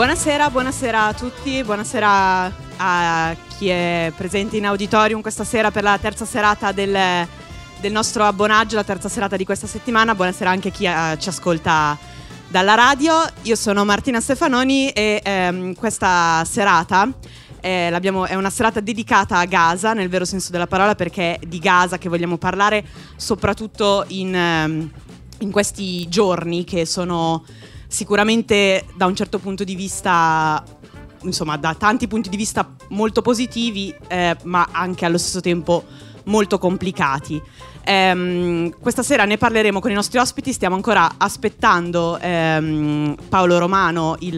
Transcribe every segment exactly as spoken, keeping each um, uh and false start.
Buonasera, buonasera a tutti, buonasera a chi è presente in auditorium questa sera per la terza serata del, del nostro abbonaggio, la terza serata di questa settimana. Buonasera anche a chi uh, ci ascolta dalla radio. Io sono Martina Stefanoni e ehm, questa serata eh, l'abbiamo, è una serata dedicata a Gaza, nel vero senso della parola, perché è di Gaza che vogliamo parlare, soprattutto in, ehm, in questi giorni che sono sicuramente da un certo punto di vista, insomma da tanti punti di vista molto positivi, eh, ma anche allo stesso tempo molto complicati. Ehm, questa sera ne parleremo con i nostri ospiti, stiamo ancora aspettando ehm, Paolo Romano, il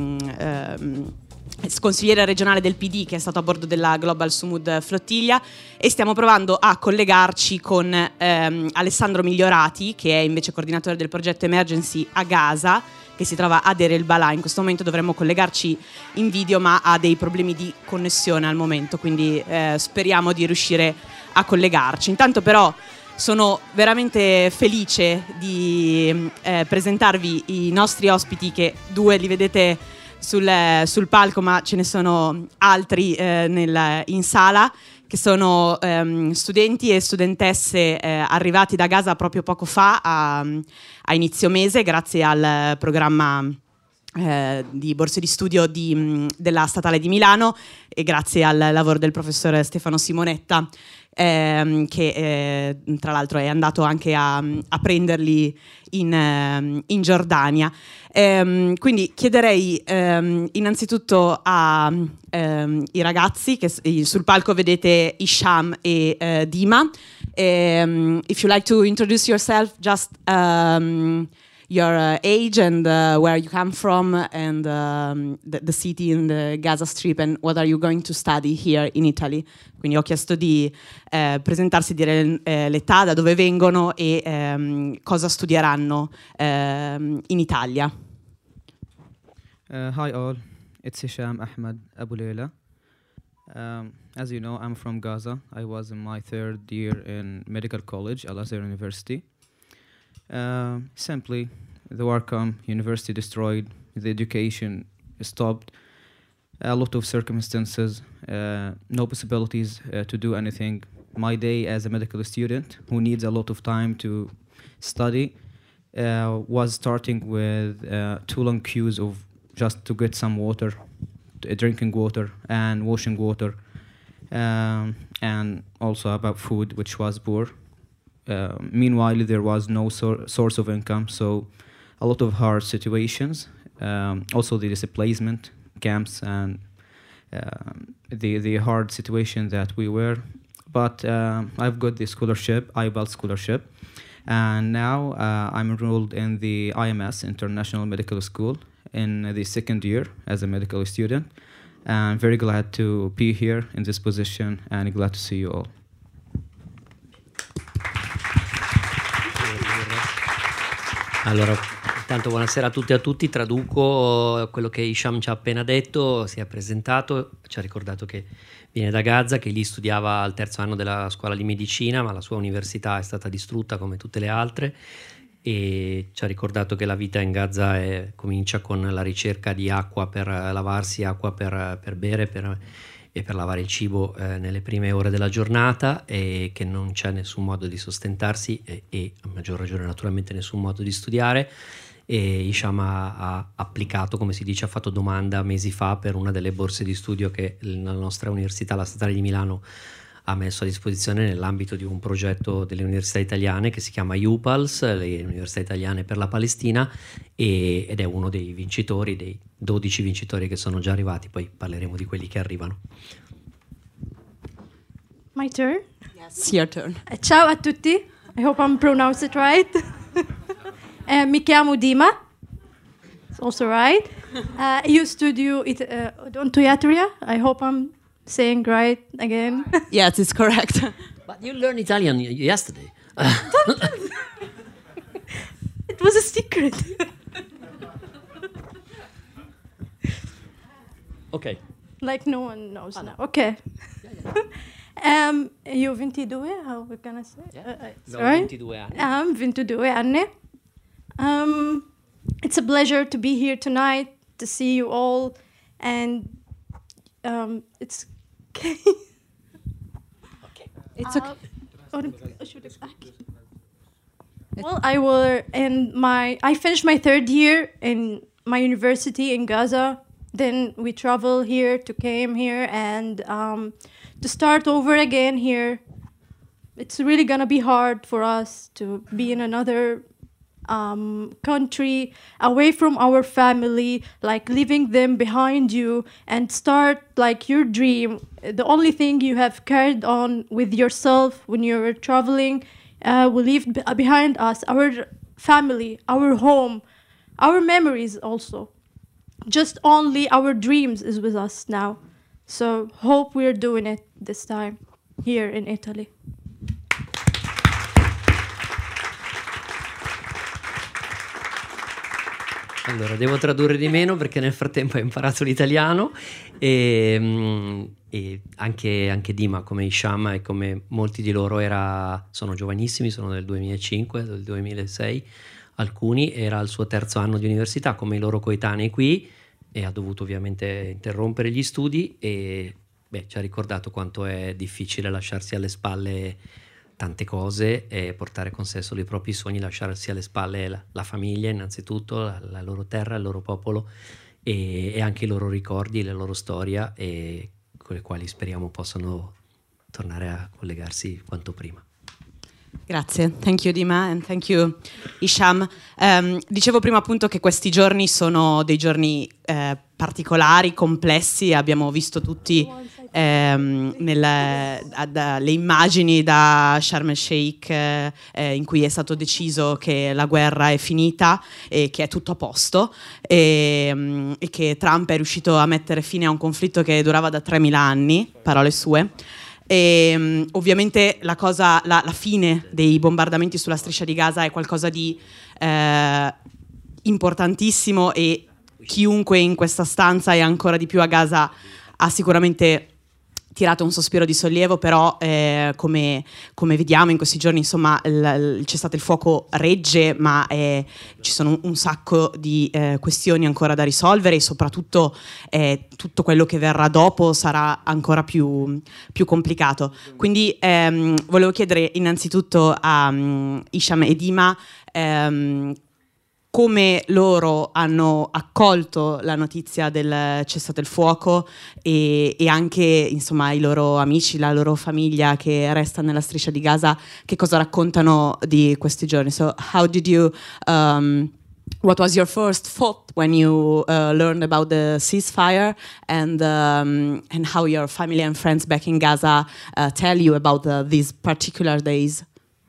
ehm, consigliere regionale del P D che è stato a bordo della Global Sumud Flottiglia, e stiamo provando a collegarci con ehm, Alessandro Migliorati, che è invece coordinatore del progetto Emergency a Gaza, che si trova a Deir el-Balah. In questo momento dovremmo collegarci in video, ma ha dei problemi di connessione al momento, quindi eh, speriamo di riuscire a collegarci. Intanto però sono veramente felice di eh, presentarvi i nostri ospiti, che due li vedete sul, sul palco, ma ce ne sono altri eh, nel, in sala, che sono ehm, studenti e studentesse eh, arrivati da Gaza proprio poco fa, a, a inizio mese, grazie al programma eh, di borse di studio di, della Statale di Milano, e grazie al lavoro del professore Stefano Simonetta, ehm, che eh, tra l'altro è andato anche a, a prenderli in, eh, in Giordania. Ehm, quindi chiederei ehm, innanzitutto ai ehm, ragazzi, che sul palco vedete Isham e eh, Dima. Um, if you like to introduce yourself, just um, your uh, age and uh, where you come from, and um, the, the city in the Gaza Strip, and what are you going to study here in Italy. Quindi ho chiesto di eh, presentarsi, dire eh, l'età, da dove vengono e ehm, cosa studieranno ehm, in Italia. Uh, hi all, it's Hisham Ahmed Abu Leila. Um, as you know, I'm from Gaza. I was in my third year in medical college, Al-Azhar University. Uh, simply, the war come, university destroyed, the education stopped, a lot of circumstances, uh, no possibilities uh, to do anything. My day as a medical student who needs a lot of time to study uh, was starting with uh, too long queues of just to get some water, uh, drinking water and washing water, um, and also about food, which was poor. Uh, meanwhile, there was no sor source of income, so a lot of hard situations. Um, also, the displacement camps and uh, the the hard situation that we were. But uh, I've got the scholarship, I B E L scholarship, and now uh, I'm enrolled in the I M S, International Medical School, in the second year as a medical student. I'm very glad to be here in this position and glad to see you all. Allora, intanto buonasera a tutti e a tutti, traduco quello che Isham ci ha appena detto, si è presentato, ci ha ricordato che viene da Gaza, che lì studiava al terzo anno della scuola di medicina, ma la sua università è stata distrutta come tutte le altre, e ci ha ricordato che la vita in Gaza è, comincia con la ricerca di acqua per lavarsi, acqua per, per bere per, e per lavare il cibo eh, nelle prime ore della giornata, e che non c'è nessun modo di sostentarsi e, e a maggior ragione naturalmente nessun modo di studiare. E Isham ha, ha applicato, come si dice, ha fatto domanda mesi fa per una delle borse di studio che la nostra università, la Statale di Milano, ha messo a disposizione nell'ambito di un progetto delle università italiane che si chiama U P A L S, le Università Italiane per la Palestina, e, ed è uno dei vincitori, dei dodici vincitori che sono già arrivati, poi parleremo di quelli che arrivano. My turn? Yes, your turn. Uh, ciao a tutti, I hope I'm pronounced it right. uh, mi chiamo Dima, it's also right. Uh, io studio it, uh, odontoiatria, I hope I'm saying right again. Yes, it's correct. But you learned Italian yesterday. It was a secret. Ok. Like no one knows ah, now. No. Okay. Yeah, yeah. um, io ventidue, how we gonna say? Yeah. Uh, no, right? ventidue anni. Um, ventidue anni. Um, it's a pleasure to be here tonight to see you all, and um, it's okay. It's okay. Uh, well, I will, and my I finished my third year in my university in Gaza. Then we travel here to came here and um, to start over again here. It's really gonna be hard for us to be in another um, country, away from our family, like leaving them behind you, and start like your dream. The only thing you have carried on with yourself when you're traveling, uh, we leave b- behind us our family, our home, our memories also. Just only our dreams is with us now. So hope we're doing it this time here in Italy. Allora, devo tradurre di meno perché nel frattempo ho imparato l'italiano e, e anche, anche Dima, come Hisham e come molti di loro, era, sono giovanissimi, sono del duemilacinque, del duemilasei, alcuni, era al suo terzo anno di università come i loro coetanei qui e ha dovuto ovviamente interrompere gli studi e beh, ci ha ricordato quanto è difficile lasciarsi alle spalle tante cose e portare con sé solo i propri sogni, lasciarsi alle spalle la, la famiglia innanzitutto, la, la loro terra, il loro popolo e, e anche i loro ricordi, la loro storia, e con le quali speriamo possano tornare a collegarsi quanto prima. Grazie, thank you Dima and thank you Hisham. Um, dicevo prima appunto che questi giorni sono dei giorni eh, particolari, complessi, abbiamo visto tutti ehm, nelle, ad, le immagini da Sharm el Sheikh eh, in cui è stato deciso che la guerra è finita e che è tutto a posto e, um, e che Trump è riuscito a mettere fine a un conflitto che durava da tremila anni, parole sue. E, um, ovviamente la, cosa, la, la fine dei bombardamenti sulla striscia di Gaza è qualcosa di eh, importantissimo e chiunque in questa stanza e ancora di più a Gaza ha sicuramente tirato un sospiro di sollievo, però eh, come, come vediamo in questi giorni, insomma, il, il, c'è stato il fuoco regge, ma eh, ci sono un, un sacco di eh, questioni ancora da risolvere e soprattutto eh, tutto quello che verrà dopo sarà ancora più, più complicato. Quindi ehm, volevo chiedere innanzitutto a um, Hisham e Dima ehm, come loro hanno accolto la notizia del cessate il fuoco e, e anche insomma i loro amici, la loro famiglia che resta nella striscia di Gaza, che cosa raccontano di questi giorni. So how did you um, what was your first thought when you uh, learned about the ceasefire, and um, and how your family and friends back in Gaza uh, tell you about the, these particular days?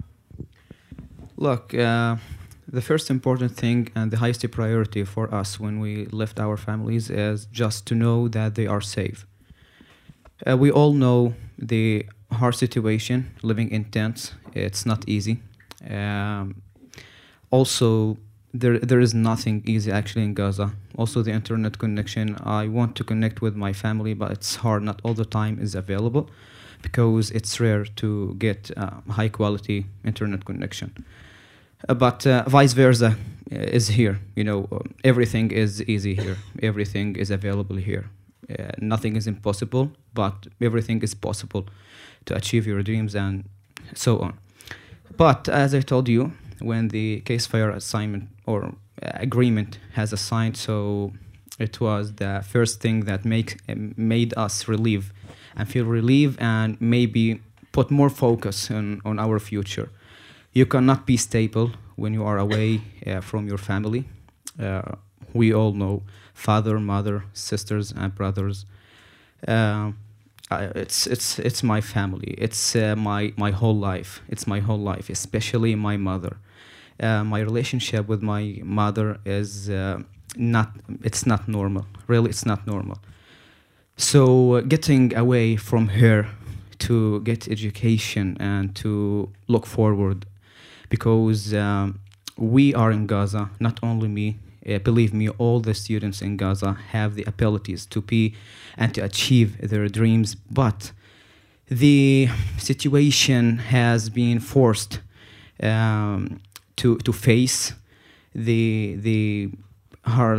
Look, uh, the first important thing and the highest priority for us when we left our families is just to know that they are safe. Uh, we all know the hard situation, living in tents. It's not easy. Um, also, there there is nothing easy actually in Gaza. Also, the internet connection. I want to connect with my family, but it's hard. Not all the time is available because it's rare to get uh, high quality internet connection. Uh, but uh, vice versa uh, is here. You know, uh, everything is easy here. Everything is available here. Uh, nothing is impossible, but everything is possible to achieve your dreams and so on. But as I told you, when the ceasefire assignment or uh, agreement has assigned, so it was the first thing that make, uh, made us relieve and feel relief and maybe put more focus on, on our future. You cannot be stable when you are away uh, from your family. Uh, we all know father, mother, sisters, and brothers. Uh, I, it's it's it's my family. It's uh, my my whole life. It's my whole life, especially my mother. Uh, my relationship with my mother is uh, not. It's not normal. Really, it's not normal. So uh, getting away from her to get education and to look forward. Because um, we are in Gaza, not only me, uh, believe me, all the students in Gaza have the abilities to be and to achieve their dreams, but the situation has been forced um, to to face the the hard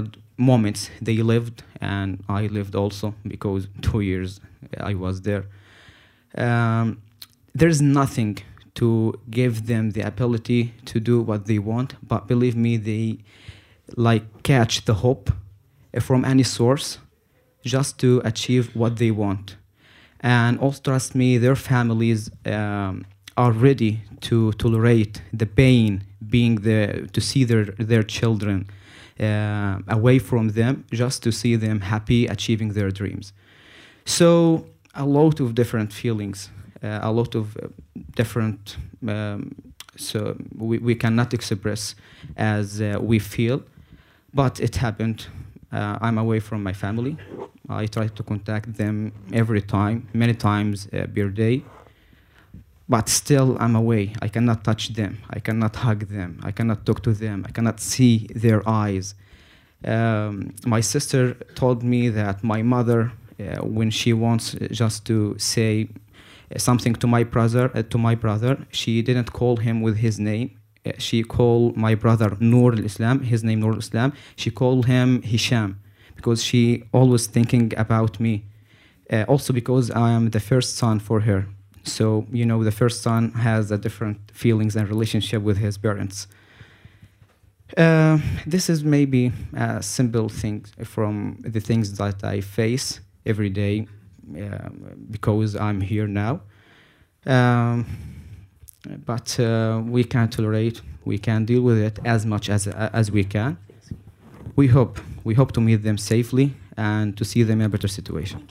moments they lived, and I lived also, because two years I was there. Um, there's nothing to give them the ability to do what they want, but believe me, they like catch the hope from any source just to achieve what they want. And also, trust me, their families um, are ready to tolerate the pain, being the to see their their children uh, away from them, just to see them happy, achieving their dreams. So a lot of different feelings, uh, a lot of uh, different. Um, so we we cannot express as uh, we feel, but it happened. Uh, I'm away from my family. I try to contact them every time, many times uh, per day. But still, I'm away. I cannot touch them. I cannot hug them. I cannot talk to them. I cannot see their eyes. Um, my sister told me that my mother, uh, when she wants just to say something to my brother, uh, to my brother, she didn't call him with his name. Uh, she called my brother Noor al-Islam, his name Noor al-Islam. She called him Hisham, because she always thinking about me. Uh, also because I am the first son for her. So, you know, the first son has a different feelings and relationship with his parents. Uh, this is maybe a simple thing from the things that I face every day uh, because I'm here now. Um, but uh, we can tolerate, we can deal with it as much as, uh, as we can. We hope, we hope to meet them safely and to see them in a better situation.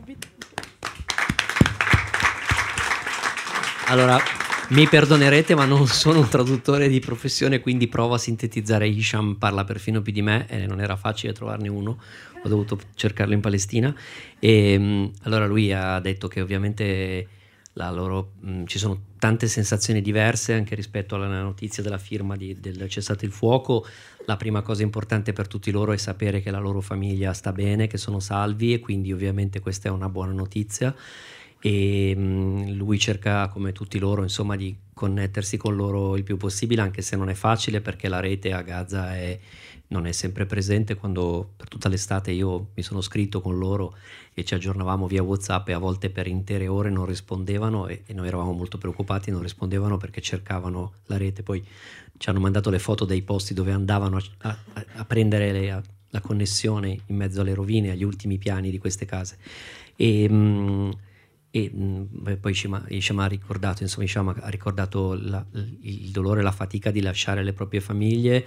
Allora, mi perdonerete, ma non sono un traduttore di professione, quindi provo a sintetizzare. Hisham parla perfino più di me e non era facile trovarne uno, ho dovuto cercarlo in Palestina. E mh, allora lui ha detto che ovviamente la loro, mh, ci sono tante sensazioni diverse anche rispetto alla notizia della firma di, del cessate il fuoco. La prima cosa importante per tutti loro è sapere che la loro famiglia sta bene, che sono salvi, e quindi ovviamente questa è una buona notizia. E mh, lui cerca, come tutti loro, insomma, di connettersi con loro il più possibile, anche se non è facile, perché la rete a Gaza è, non è sempre presente. Quando per tutta l'estate io mi sono scritto con loro e ci aggiornavamo via WhatsApp, e a volte per intere ore non rispondevano, e, e noi eravamo molto preoccupati, non rispondevano perché cercavano la rete. Poi ci hanno mandato le foto dei posti dove andavano a, a, a prendere le, a, la connessione in mezzo alle rovine, agli ultimi piani di queste case. E mh, E mh, poi Hisham ha ricordato, insomma, Hisham ha ricordato la, il dolore e la fatica di lasciare le proprie famiglie.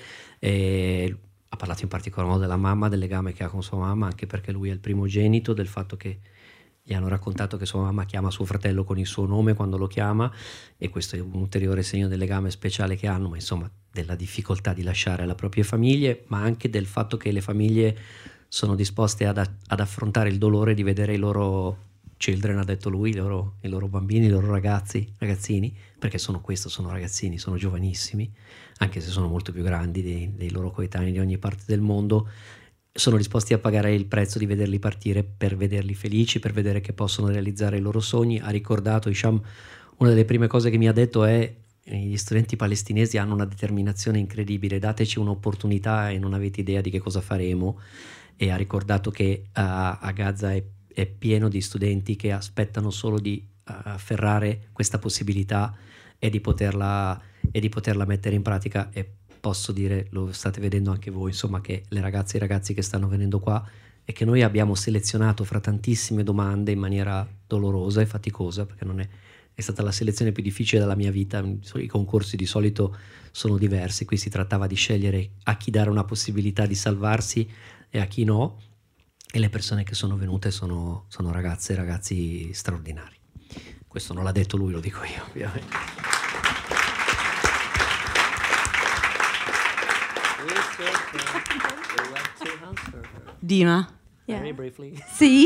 E ha parlato in particolar modo della mamma, del legame che ha con sua mamma, anche perché lui è il primogenito, del fatto che gli hanno raccontato che sua mamma chiama suo fratello con il suo nome quando lo chiama, e questo è un ulteriore segno del legame speciale che hanno, ma insomma della difficoltà di lasciare le proprie famiglie, ma anche del fatto che le famiglie sono disposte ad, ad affrontare il dolore di vedere i loro children, ha detto lui, i loro, i loro bambini, i loro ragazzi, ragazzini, perché sono questo, sono ragazzini, sono giovanissimi, anche se sono molto più grandi dei, dei loro coetanei di ogni parte del mondo, sono disposti a pagare il prezzo di vederli partire per vederli felici, per vedere che possono realizzare i loro sogni. Ha ricordato Hisham, una delle prime cose che mi ha detto è: gli studenti palestinesi hanno una determinazione incredibile, dateci un'opportunità e non avete idea di che cosa faremo. E ha ricordato che uh, a Gaza è è pieno di studenti che aspettano solo di uh, afferrare questa possibilità e di poterla e di poterla mettere in pratica. E posso dire, lo state vedendo anche voi, insomma, che le ragazze e i ragazzi che stanno venendo qua, e che noi abbiamo selezionato fra tantissime domande in maniera dolorosa e faticosa, perché non è, è stata la selezione più difficile della mia vita. I concorsi di solito sono diversi, qui si trattava di scegliere a chi dare una possibilità di salvarsi e a chi no. E le persone che sono venute sono, sono ragazze e ragazzi straordinari. Questo non l'ha detto lui, lo dico io, ovviamente. Dima. Yeah. Very briefly. See?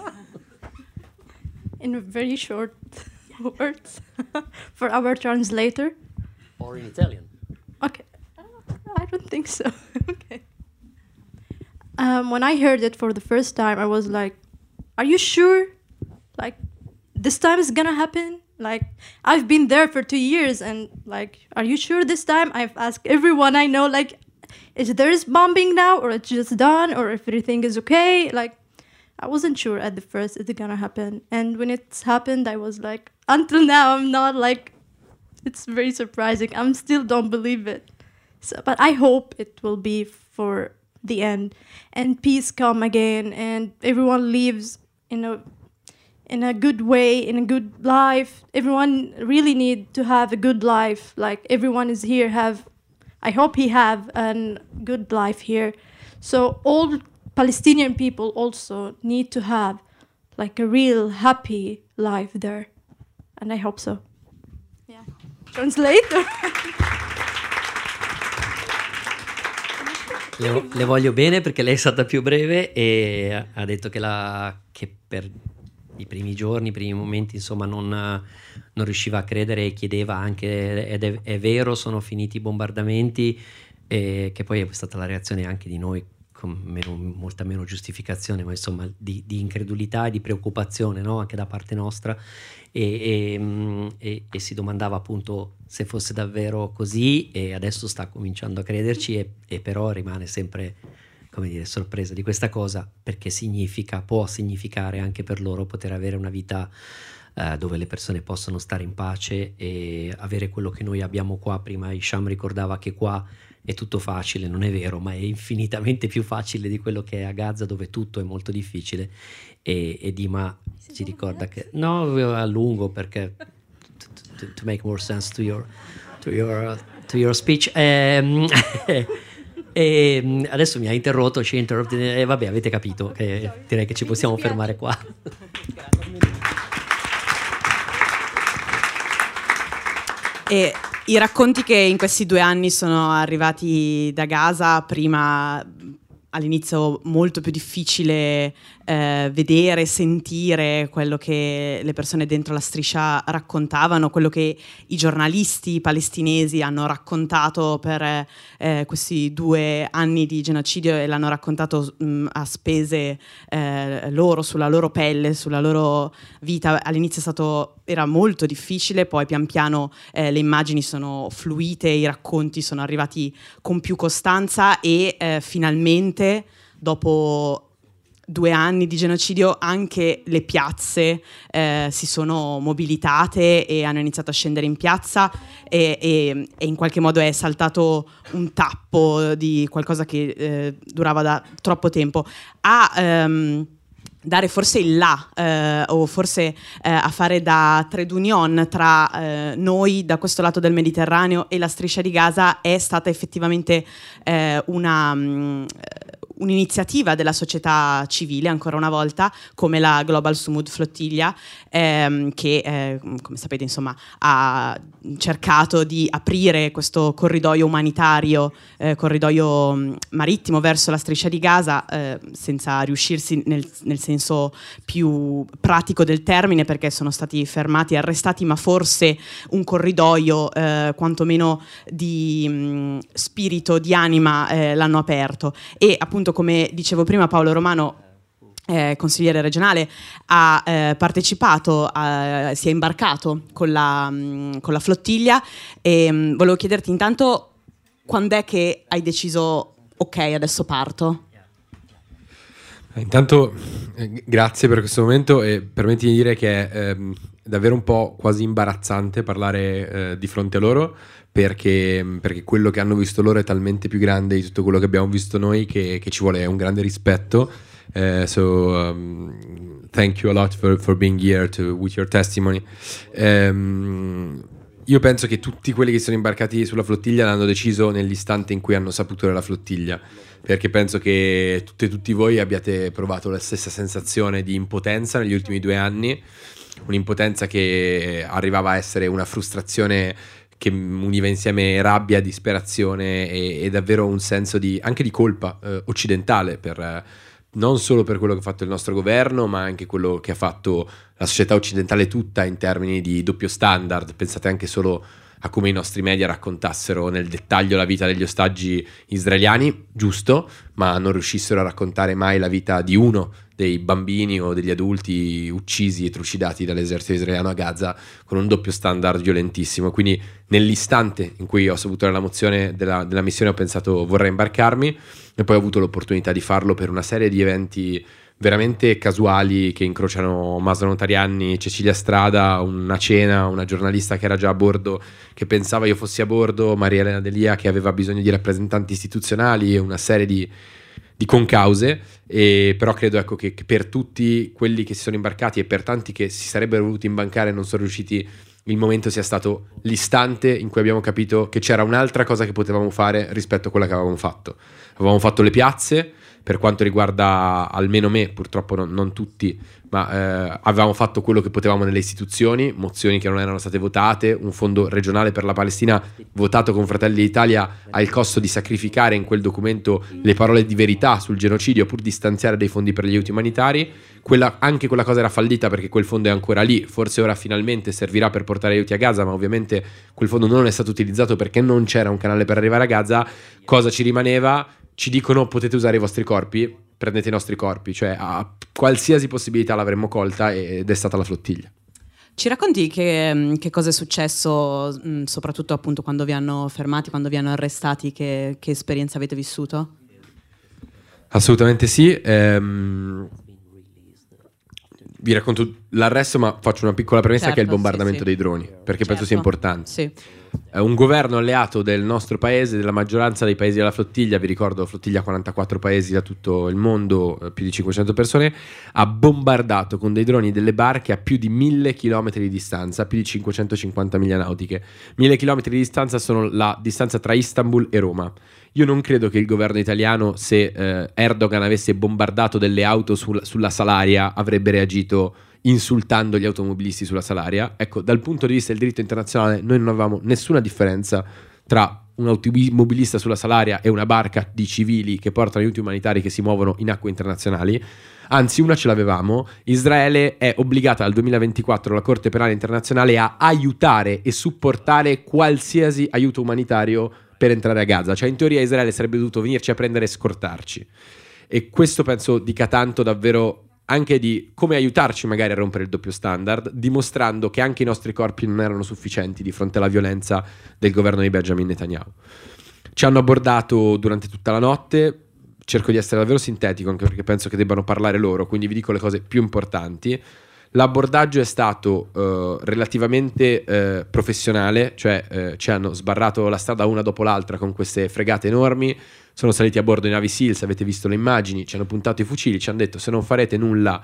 In very short words for our translator. Or in Italian. Okay. I don't think so. Okay. Um, when I heard it for the first time, I was like, are you sure? Like, this time is gonna happen? Like, I've been there for two years and like, are you sure this time? I've asked everyone I know, like, is there is bombing now, or it's just done, or if everything is okay. Like, I wasn't sure at the first it's gonna happen. And when it's happened, I was like, until now, I'm not like, it's very surprising. I'm still don't believe it. So, but I hope it will be for the end, and peace come again, and everyone lives in a in a good way, in a good life. Everyone really need to have a good life. Like, everyone is here have, I hope he have a good life here. So all Palestinian people also need to have like a real happy life there. And I hope so. Yeah. Translate. Le, le voglio bene perché lei è stata più breve e ha detto che, la, che per i primi giorni, i primi momenti, insomma, non, non riusciva a credere e chiedeva anche, ed è, è vero, sono finiti i bombardamenti, e che poi è stata la reazione anche di noi, con meno, molta meno giustificazione, ma insomma di, di incredulità e di preoccupazione, no? Anche da parte nostra, e, e, e, e si domandava appunto se fosse davvero così, e adesso sta cominciando a crederci, e, e però rimane sempre, come dire, sorpresa di questa cosa, perché significa, può significare anche per loro poter avere una vita eh, dove le persone possono stare in pace e avere quello che noi abbiamo qua. Prima Hisham ricordava che qua è tutto facile, non è vero, ma è infinitamente più facile di quello che è a Gaza, dove tutto è molto difficile, e, e Dima ci ricorda che no, a lungo, perché to, to, to make more sense to your to your to your speech. Um, e adesso mi ha interrotto, ci ha interrotto, e vabbè, avete capito che direi che ci possiamo fermare qua. E i racconti che in questi due anni sono arrivati da Gaza, prima all'inizio molto più difficile eh, vedere, sentire quello che le persone dentro la striscia raccontavano, quello che i giornalisti palestinesi hanno raccontato per eh, questi due anni di genocidio, e l'hanno raccontato mh, a spese eh, loro, sulla loro pelle, sulla loro vita. All'inizio è stato, era molto difficile, poi pian piano eh, le immagini sono fluite, i racconti sono arrivati con più costanza, e eh, finalmente dopo due anni di genocidio anche le piazze eh, si sono mobilitate e hanno iniziato a scendere in piazza, e, e, e in qualche modo è saltato un tappo di qualcosa che eh, durava da troppo tempo a ehm, dare forse il là eh, o forse eh, a fare da trade union tra eh, noi da questo lato del Mediterraneo e la striscia di Gaza è stata effettivamente eh, una mh, un'iniziativa della società civile, ancora una volta, come la Global Sumud Flottiglia, ehm, che eh, come sapete insomma ha cercato di aprire questo corridoio umanitario, eh, corridoio mh, marittimo verso la striscia di Gaza, eh, senza riuscirsi nel, nel senso più pratico del termine, perché sono stati fermati e arrestati, ma forse un corridoio eh, quantomeno di mh, spirito, di anima eh, l'hanno aperto. E appunto, come dicevo prima, Paolo Romano, eh, consigliere regionale, ha eh, partecipato, a, si è imbarcato con la, mh, con la flottiglia, e mh, volevo chiederti intanto quando è che hai deciso ok, adesso parto? Intanto eh, grazie per questo momento, e permettimi di dire che è ehm, davvero un po' quasi imbarazzante parlare eh, di fronte a loro, perché, perché quello che hanno visto loro è talmente più grande di tutto quello che abbiamo visto noi, che, che ci vuole un grande rispetto. Uh, so um, thank you a lot for, for being here to, with your testimony. Um, io penso che tutti quelli che sono imbarcati sulla flottiglia l'hanno deciso nell'istante in cui hanno saputo della flottiglia, perché penso che tutte e tutti voi abbiate provato la stessa sensazione di impotenza negli ultimi due anni, un'impotenza che arrivava a essere una frustrazione che univa insieme rabbia, disperazione e, e davvero un senso di, anche di colpa eh, occidentale, per, eh, non solo per quello che ha fatto il nostro governo, ma anche quello che ha fatto la società occidentale tutta in termini di doppio standard. Pensate anche solo a come i nostri media raccontassero nel dettaglio la vita degli ostaggi israeliani, giusto, ma non riuscissero a raccontare mai la vita di uno dei bambini o degli adulti uccisi e trucidati dall'esercito israeliano a Gaza con un doppio standard violentissimo. Quindi nell'istante in cui ho saputo la mozione della, della missione ho pensato vorrei imbarcarmi, e poi ho avuto l'opportunità di farlo per una serie di eventi veramente casuali che incrociano Masano Notarianni, Cecilia Strada, una cena, una giornalista che era già a bordo che pensava io fossi a bordo, Maria Elena Delia che aveva bisogno di rappresentanti istituzionali e una serie di, di concause. E però credo ecco che, che per tutti quelli che si sono imbarcati e per tanti che si sarebbero voluti imbarcare e non sono riusciti, il momento sia stato l'istante in cui abbiamo capito che c'era un'altra cosa che potevamo fare rispetto a quella che avevamo fatto. Avevamo fatto le piazze, per quanto riguarda almeno me, purtroppo non, non tutti, ma eh, avevamo fatto quello che potevamo nelle istituzioni, mozioni che non erano state votate, un fondo regionale per la Palestina votato con Fratelli d'Italia al costo di sacrificare in quel documento le parole di verità sul genocidio pur di stanziare dei fondi per gli aiuti umanitari. Quella, anche quella cosa era fallita perché quel fondo è ancora lì, forse ora finalmente servirà per portare aiuti a Gaza, ma ovviamente quel fondo non è stato utilizzato perché non c'era un canale per arrivare a Gaza. Cosa ci rimaneva? Ci dicono potete usare i vostri corpi, prendete i nostri corpi, cioè a qualsiasi possibilità l'avremmo colta ed è stata la flottiglia. Ci racconti che, che cosa è successo, mh, soprattutto appunto quando vi hanno fermati, quando vi hanno arrestati, che, che esperienza avete vissuto? Assolutamente sì. Ehm, vi racconto l'arresto, ma faccio una piccola premessa, certo, che è il bombardamento sì, sì. dei droni, perché certo. penso sia importante. Sì. Un governo alleato del nostro paese, della maggioranza dei paesi della flottiglia, vi ricordo flottiglia quarantaquattro paesi da tutto il mondo, più di cinquecento persone, ha bombardato con dei droni delle barche a più di mille chilometri di distanza, più di cinquecentocinquanta miglia nautiche. Mille chilometri di distanza sono la distanza tra Istanbul e Roma. Io non credo che il governo italiano, se eh, Erdogan avesse bombardato delle auto sul, sulla Salaria, avrebbe reagito insultando gli automobilisti sulla Salaria. Ecco, dal punto di vista del diritto internazionale noi non avevamo nessuna differenza tra un automobilista sulla Salaria e una barca di civili che portano aiuti umanitari che si muovono in acque internazionali. Anzi, una ce l'avevamo. Israele è obbligata dal duemilaventiquattro la Corte Penale Internazionale a aiutare e supportare qualsiasi aiuto umanitario per entrare a Gaza. Cioè in teoria Israele sarebbe dovuto venirci a prendere e scortarci. E questo penso dica tanto davvero anche di come aiutarci magari a rompere il doppio standard, dimostrando che anche i nostri corpi non erano sufficienti di fronte alla violenza del governo di Benjamin Netanyahu. Ci hanno abbordato durante tutta la notte, cerco di essere davvero sintetico anche perché penso che debbano parlare loro, quindi vi dico le cose più importanti. L'abbordaggio è stato uh, relativamente uh, professionale, cioè uh, ci hanno sbarrato la strada una dopo l'altra con queste fregate enormi, sono saliti a bordo i Navy Seals, avete visto le immagini, ci hanno puntato i fucili, ci hanno detto se non farete nulla,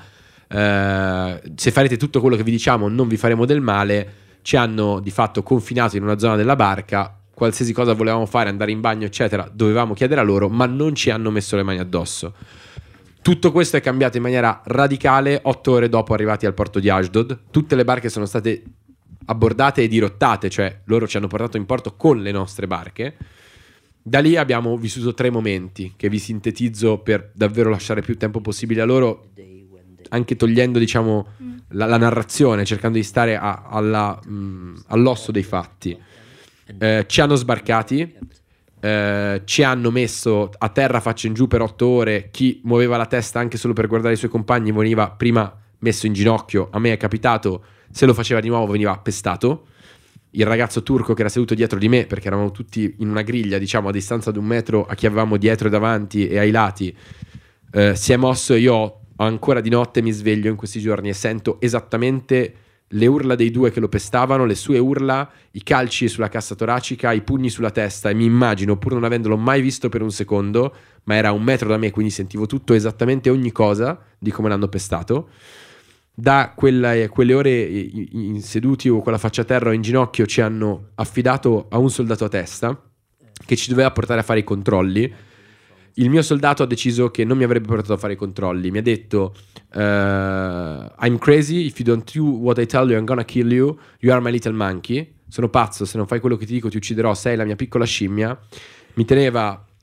uh, se farete tutto quello che vi diciamo non vi faremo del male. Ci hanno di fatto confinato in una zona della barca, qualsiasi cosa volevamo fare, andare in bagno eccetera, dovevamo chiedere a loro, ma non ci hanno messo le mani addosso. Tutto questo è cambiato in maniera radicale otto ore dopo arrivati al porto di Ashdod. Tutte le barche sono state abbordate e dirottate, cioè loro ci hanno portato in porto con le nostre barche. Da lì abbiamo vissuto tre momenti che vi sintetizzo per davvero lasciare più tempo possibile a loro, anche togliendo diciamo la, la narrazione, cercando di stare a, alla, mh, all'osso dei fatti. Eh, ci hanno sbarcati. Uh, ci hanno messo a terra faccia in giù per otto ore. Chi muoveva la testa anche solo per guardare i suoi compagni veniva prima messo in ginocchio. A me è capitato, se lo faceva di nuovo veniva pestato. Il ragazzo turco che era seduto dietro di me, perché eravamo tutti in una griglia diciamo a distanza di un metro a chi avevamo dietro e davanti e ai lati, uh, si è mosso e io ancora di notte mi sveglio in questi giorni e sento esattamente le urla dei due che lo pestavano, le sue urla, i calci sulla cassa toracica, i pugni sulla testa, e mi immagino, pur non avendolo mai visto per un secondo, ma era a un metro da me, quindi sentivo tutto, esattamente ogni cosa di come l'hanno pestato. Da quella, quelle ore in seduti o con la faccia a terra o in ginocchio ci hanno affidato a un soldato a testa che ci doveva portare a fare i controlli. Il mio soldato ha deciso che non mi avrebbe portato a fare i controlli. Mi ha detto uh, I'm crazy, if you don't do what I tell you I'm gonna kill you, you are my little monkey. Sono pazzo, se non fai quello che ti dico ti ucciderò, sei la mia piccola scimmia. Mi teneva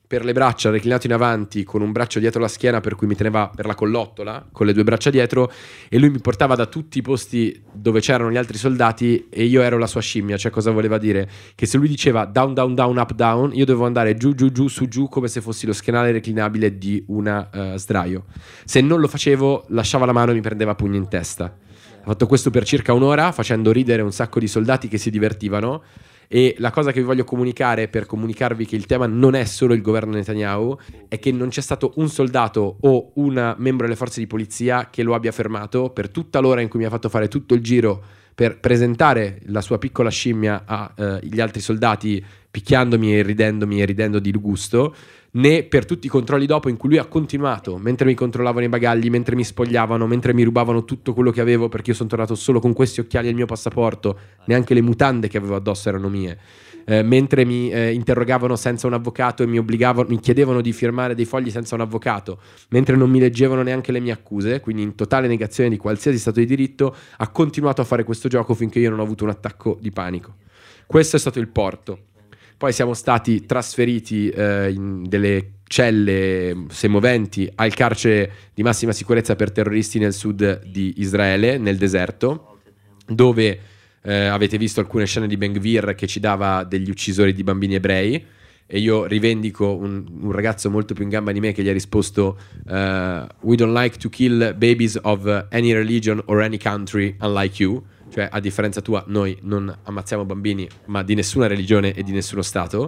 per le braccia, reclinato in avanti, con un braccio dietro la schiena, per cui mi teneva per la collottola, con le due braccia dietro, e lui mi portava da tutti i posti dove c'erano gli altri soldati e io ero la sua scimmia. Cioè, cosa voleva dire? Che se lui diceva down, down, down, up, down, io dovevo andare giù, giù, giù, su, giù, come se fossi lo schienale reclinabile di una uh, sdraio. Se non lo facevo, lasciava la mano e mi prendeva a pugni in testa. Ha fatto questo per circa un'ora, facendo ridere un sacco di soldati che si divertivano. E la cosa che vi voglio comunicare, per comunicarvi che il tema non è solo il governo Netanyahu, è che non c'è stato un soldato o un membro delle forze di polizia che lo abbia fermato per tutta l'ora in cui mi ha fatto fare tutto il giro per presentare la sua piccola scimmia agli eh, altri soldati, picchiandomi e ridendomi e ridendo di gusto, né per tutti i controlli dopo in cui lui ha continuato, mentre mi controllavano i bagagli, mentre mi spogliavano, mentre mi rubavano tutto quello che avevo, perché io sono tornato solo con questi occhiali e il mio passaporto, neanche le mutande che avevo addosso erano mie, eh, mentre mi eh, interrogavano senza un avvocato e mi obbligavano, mi chiedevano di firmare dei fogli senza un avvocato, mentre non mi leggevano neanche le mie accuse, quindi in totale negazione di qualsiasi stato di diritto, ha continuato a fare questo gioco finché io non ho avuto un attacco di panico. Questo è stato il porto. Poi siamo stati trasferiti eh, in delle celle semoventi al carcere di massima sicurezza per terroristi nel sud di Israele, nel deserto, dove eh, avete visto alcune scene di Ben Gvir che ci dava degli uccisori di bambini ebrei, e io rivendico un, un ragazzo molto più in gamba di me che gli ha risposto uh, "We don't like to kill babies of any religion or any country unlike you", cioè a differenza tua noi non ammazziamo bambini ma di nessuna religione e di nessuno stato.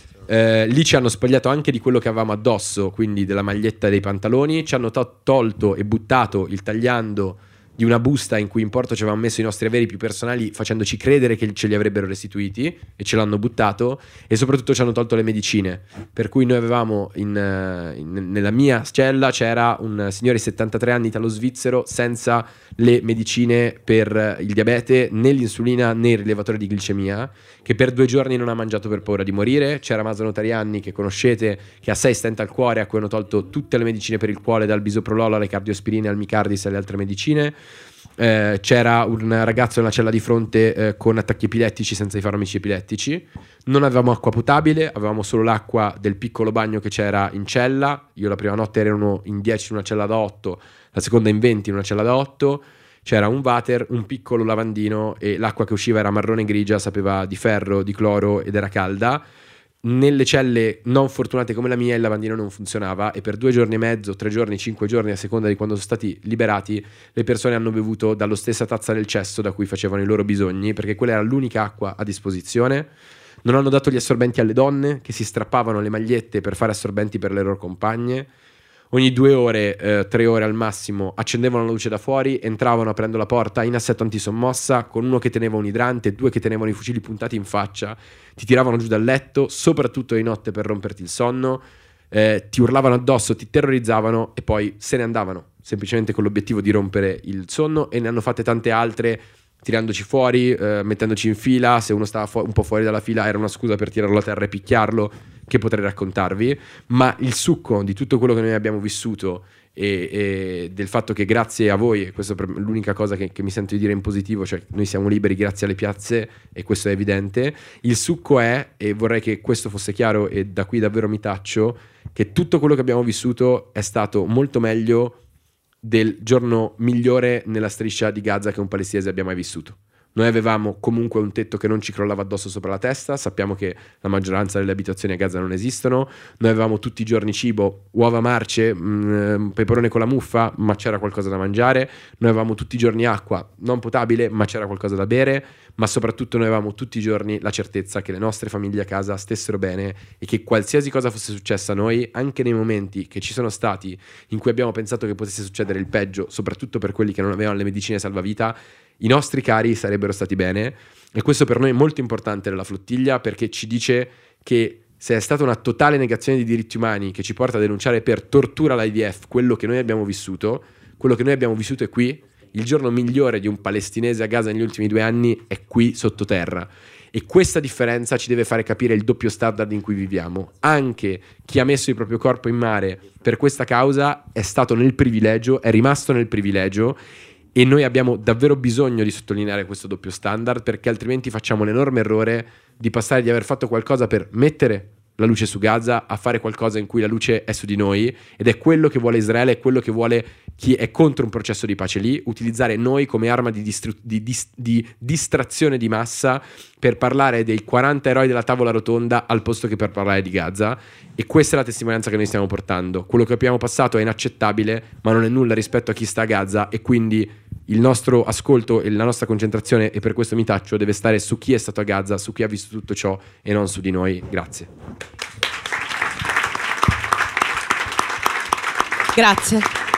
Eh, lì ci hanno spogliato anche di quello che avevamo addosso, quindi della maglietta e dei pantaloni, ci hanno to- tolto e buttato il tagliando di una busta in cui in porto ci avevamo messo i nostri averi più personali, facendoci credere che ce li avrebbero restituiti, e ce l'hanno buttato, e soprattutto ci hanno tolto le medicine, per cui noi avevamo in, in, nella mia cella c'era un signore di settantatré anni italo-svizzero senza le medicine per il diabete, né l'insulina né il rilevatore di glicemia, che per due giorni non ha mangiato per paura di morire. C'era Maso Notarianni, che conoscete, che ha sei stent al cuore, a cui hanno tolto tutte le medicine per il cuore, dal bisoprololo alle cardiospirine al micardis e alle altre medicine. Eh, c'era un ragazzo nella cella di fronte eh, con attacchi epilettici senza i farmaci epilettici. Non avevamo acqua potabile, avevamo solo l'acqua del piccolo bagno che c'era in cella. Io la prima notte erano in dieci in una cella da otto, la seconda in venti in una cella da otto. C'era un water, un piccolo lavandino, e l'acqua che usciva era marrone grigia, sapeva di ferro, di cloro ed era calda. Nelle celle non fortunate come la mia il lavandino non funzionava, e per due giorni e mezzo, tre giorni, cinque giorni, a seconda di quando sono stati liberati, le persone hanno bevuto dalla stessa tazza del cesso da cui facevano i loro bisogni, perché quella era l'unica acqua a disposizione. Non hanno dato gli assorbenti alle donne, che si strappavano le magliette per fare assorbenti per le loro compagne. Ogni due ore, eh, tre ore al massimo, accendevano la luce da fuori, entravano aprendo la porta in assetto antisommossa, con uno che teneva un idrante, due che tenevano i fucili puntati in faccia, ti tiravano giù dal letto, soprattutto di notte per romperti il sonno, eh, ti urlavano addosso, ti terrorizzavano e poi se ne andavano, semplicemente con l'obiettivo di rompere il sonno, e ne hanno fatte tante altre, tirandoci fuori, eh, mettendoci in fila. Se uno stava fu- un po' fuori dalla fila era una scusa per tirarlo a terra e picchiarlo, che potrei raccontarvi. Ma il succo di tutto quello che noi abbiamo vissuto e, e del fatto che grazie a voi, e questa è l'unica cosa che, che mi sento di dire in positivo, cioè noi siamo liberi grazie alle piazze, e questo è evidente, il succo è, e vorrei che questo fosse chiaro e da qui davvero mi taccio, che tutto quello che abbiamo vissuto è stato molto meglio del giorno migliore nella striscia di Gaza che un palestinese abbia mai vissuto. Noi avevamo comunque un tetto che non ci crollava addosso sopra la testa, sappiamo che la maggioranza delle abitazioni a Gaza non esistono, noi avevamo tutti i giorni cibo, uova marce, mh, peperone con la muffa, ma c'era qualcosa da mangiare, noi avevamo tutti i giorni acqua non potabile, ma c'era qualcosa da bere, ma soprattutto noi avevamo tutti i giorni la certezza che le nostre famiglie a casa stessero bene, e che qualsiasi cosa fosse successa a noi, anche nei momenti che ci sono stati in cui abbiamo pensato che potesse succedere il peggio, soprattutto per quelli che non avevano le medicine salvavita, i nostri cari sarebbero stati bene. E questo per noi è molto importante nella flottiglia, perché ci dice che se è stata una totale negazione di diritti umani che ci porta a denunciare per tortura l'I D F quello che noi abbiamo vissuto, quello che noi abbiamo vissuto è qui. Il giorno migliore di un palestinese a Gaza negli ultimi due anni è qui sottoterra, e questa differenza ci deve fare capire il doppio standard in cui viviamo. Anche chi ha messo il proprio corpo in mare per questa causa è stato nel privilegio, è rimasto nel privilegio, e noi abbiamo davvero bisogno di sottolineare questo doppio standard, perché altrimenti facciamo l'enorme errore di passare di aver fatto qualcosa per mettere la luce su Gaza, a fare qualcosa in cui la luce è su di noi, ed è quello che vuole Israele, è quello che vuole chi è contro un processo di pace lì, utilizzare noi come arma di, distru- di, dis- di distrazione di massa per parlare dei quaranta eroi della tavola rotonda al posto che per parlare di Gaza. E questa è la testimonianza che noi stiamo portando. Quello che abbiamo passato è inaccettabile, ma non è nulla rispetto a chi sta a Gaza, e quindi il nostro ascolto e la nostra concentrazione, e per questo mi taccio, deve stare su chi è stato a Gaza, su chi ha visto tutto ciò e non su di noi. Grazie. Grazie.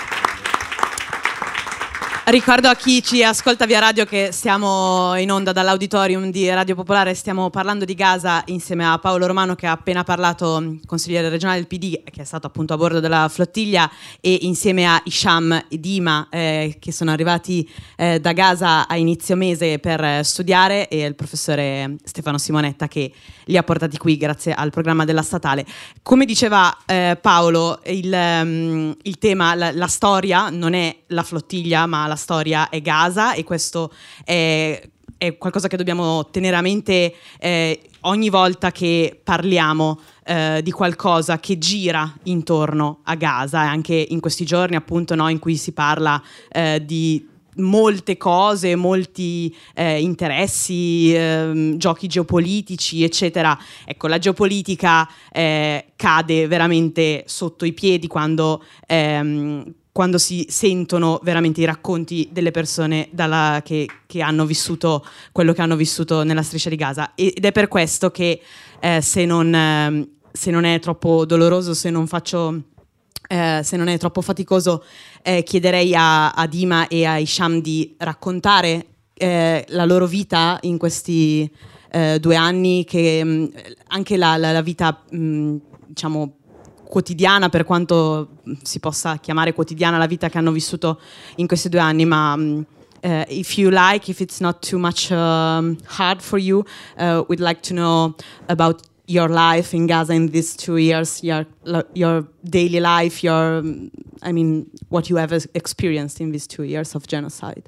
Ricordo a chi ci ascolta via radio che stiamo in onda dall'auditorium di Radio Popolare, stiamo parlando di Gaza insieme a Paolo Romano, che ha appena parlato, consigliere regionale del P D, che è stato appunto a bordo della flottiglia, e insieme a Hisham e Dima, eh, che sono arrivati eh, da Gaza a inizio mese per studiare, e il professore Stefano Simonetta, che li ha portati qui grazie al programma della statale. Come diceva eh, Paolo, il, um, il tema, la, la storia non è la flottiglia, ma la La storia è Gaza, e questo è, è qualcosa che dobbiamo tenere a mente eh, ogni volta che parliamo eh, di qualcosa che gira intorno a Gaza, e anche in questi giorni appunto, no, in cui si parla eh, di molte cose, molti eh, interessi, eh, giochi geopolitici, eccetera. Ecco, la geopolitica eh, cade veramente sotto i piedi quando ehm, quando si sentono veramente i racconti delle persone dalla, che, che hanno vissuto quello che hanno vissuto nella striscia di Gaza. Ed è per questo che eh, se, non, eh, se non è troppo doloroso, se non faccio, eh, se non è troppo faticoso, eh, chiederei a, a Dima e a Hisham di raccontare eh, la loro vita in questi eh, due anni, che mh, anche la, la, la vita mh, diciamo quotidiana, per quanto si possa chiamare quotidiana la vita che hanno vissuto in questi due anni, ma um, uh, if you like, if it's not too much um, hard for you, uh, we'd like to know about your life in Gaza in these two years, your your daily life, your, I mean, what you have experienced in these two years of genocide.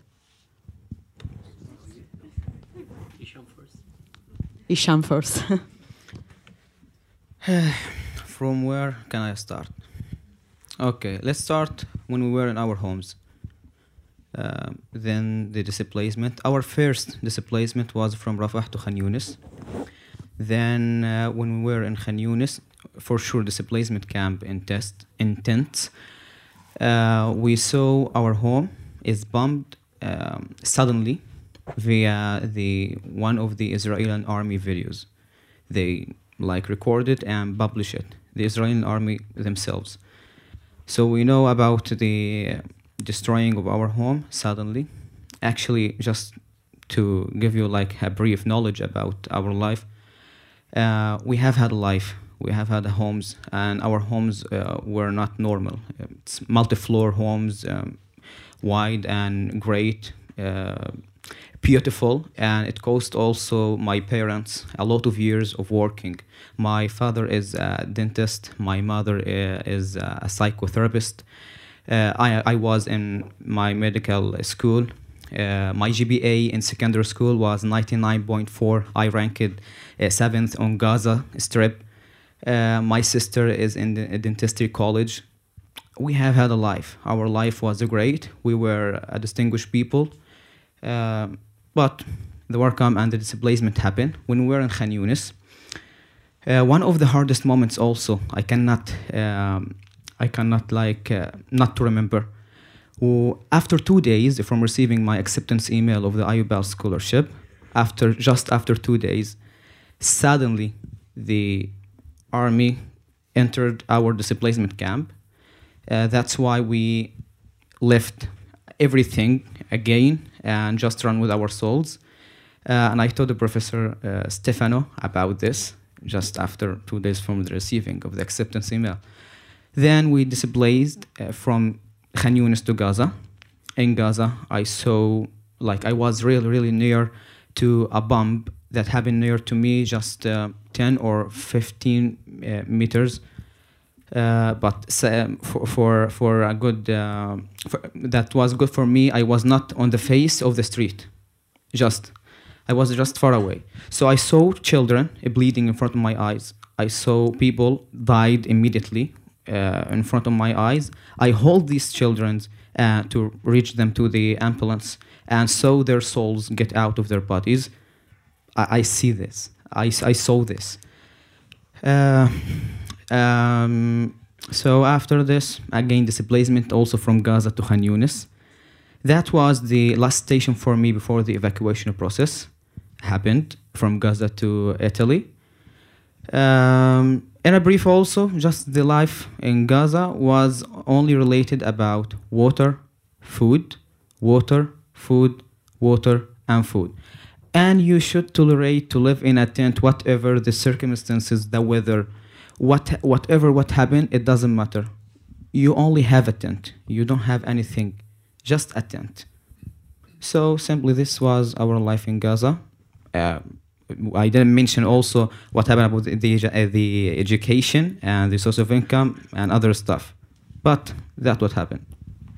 Hisham first. Hisham first. From where can I start? Okay, let's start when we were in our homes. Uh, then the displacement. Our first displacement was from Rafah to Khan Yunis. Then uh, when we were in Khan Yunis, for sure displacement camp in, test, in tents, uh, we saw our home is bombed um, suddenly via the one of the Israeli army videos. They like record it and publish it, the Israeli army themselves. So we know about the destroying of our home suddenly. Actually, just to give you like a brief knowledge about our life, uh, we have had a life, we have had homes, and our homes uh, were not normal. It's multi-floor homes, um, wide and great, uh, beautiful, and it cost also my parents a lot of years of working. My father is a dentist, my mother uh, is a psychotherapist. Uh, I, I was in my medical school. Uh, my G P A in secondary school was ninety-nine point four. I ranked uh, seventh on Gaza Strip. Uh, my sister is in the dentistry college. We have had a life. Our life was great. We were a distinguished people. Uh, but the war come and the displacement happened when we were in Khan Yunis. Uh, one of the hardest moments also, I cannot, um, I cannot like, uh, not to remember. Uh, after two days from receiving my acceptance email of the I U B L scholarship, after just after two days, suddenly the army entered our displacement camp. Uh, that's why we left everything again and just run with our souls. Uh, and I told the professor uh, Stefano about this just after two days from the receiving of the acceptance email. Then we displaced uh, from Khan Yunis to Gaza. In Gaza, I saw, like, I was really, really near to a bomb that happened near to me, just uh, ten or fifteen uh, meters. Uh, but um, for, for for a good, uh, for, that was good for me. I was not on the face of the street, just I was just far away. So I saw children bleeding in front of my eyes. I saw people died immediately uh, in front of my eyes. I hold these children uh, to reach them to the ambulance and saw their souls get out of their bodies. I, I see this. I, I saw this. Uh, um, so after this, again, displacement also from Gaza to Khan Yunis. That was the last station for me before the evacuation process happened from Gaza to Italy. Um, in a brief also, just the life in Gaza was only related about water, food, water, food, water, and food. And you should tolerate to live in a tent, whatever the circumstances, the weather, what, whatever what happened, it doesn't matter. You only have a tent. You don't have anything, just a tent. So simply this was our life in Gaza. Uh, I didn't mention also what happened about the, the, uh, the education and the source of income and other stuff. But that's what happened.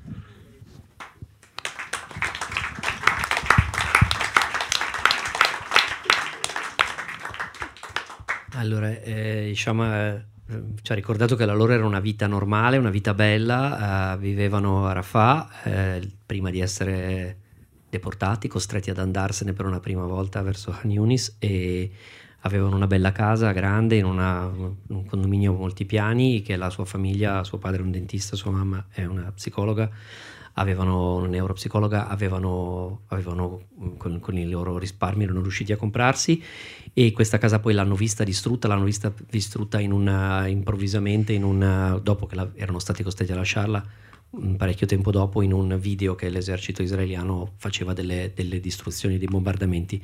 Allora, eh, diciamo, eh, ci ha ricordato che la loro era una vita normale, una vita bella, eh, vivevano a Rafah eh, prima di essere deportati, costretti ad andarsene per una prima volta verso Khan Yunis, e avevano una bella casa grande in una, un condominio molti piani, che la sua famiglia, suo padre è un dentista, sua mamma è una psicologa, avevano una neuropsicologa, avevano, avevano con, con i loro risparmi erano riusciti a comprarsi, e questa casa poi l'hanno vista distrutta, l'hanno vista distrutta in una, improvvisamente in una, dopo che la, erano stati costretti a lasciarla parecchio tempo dopo, in un video che l'esercito israeliano faceva delle, delle distruzioni, dei bombardamenti,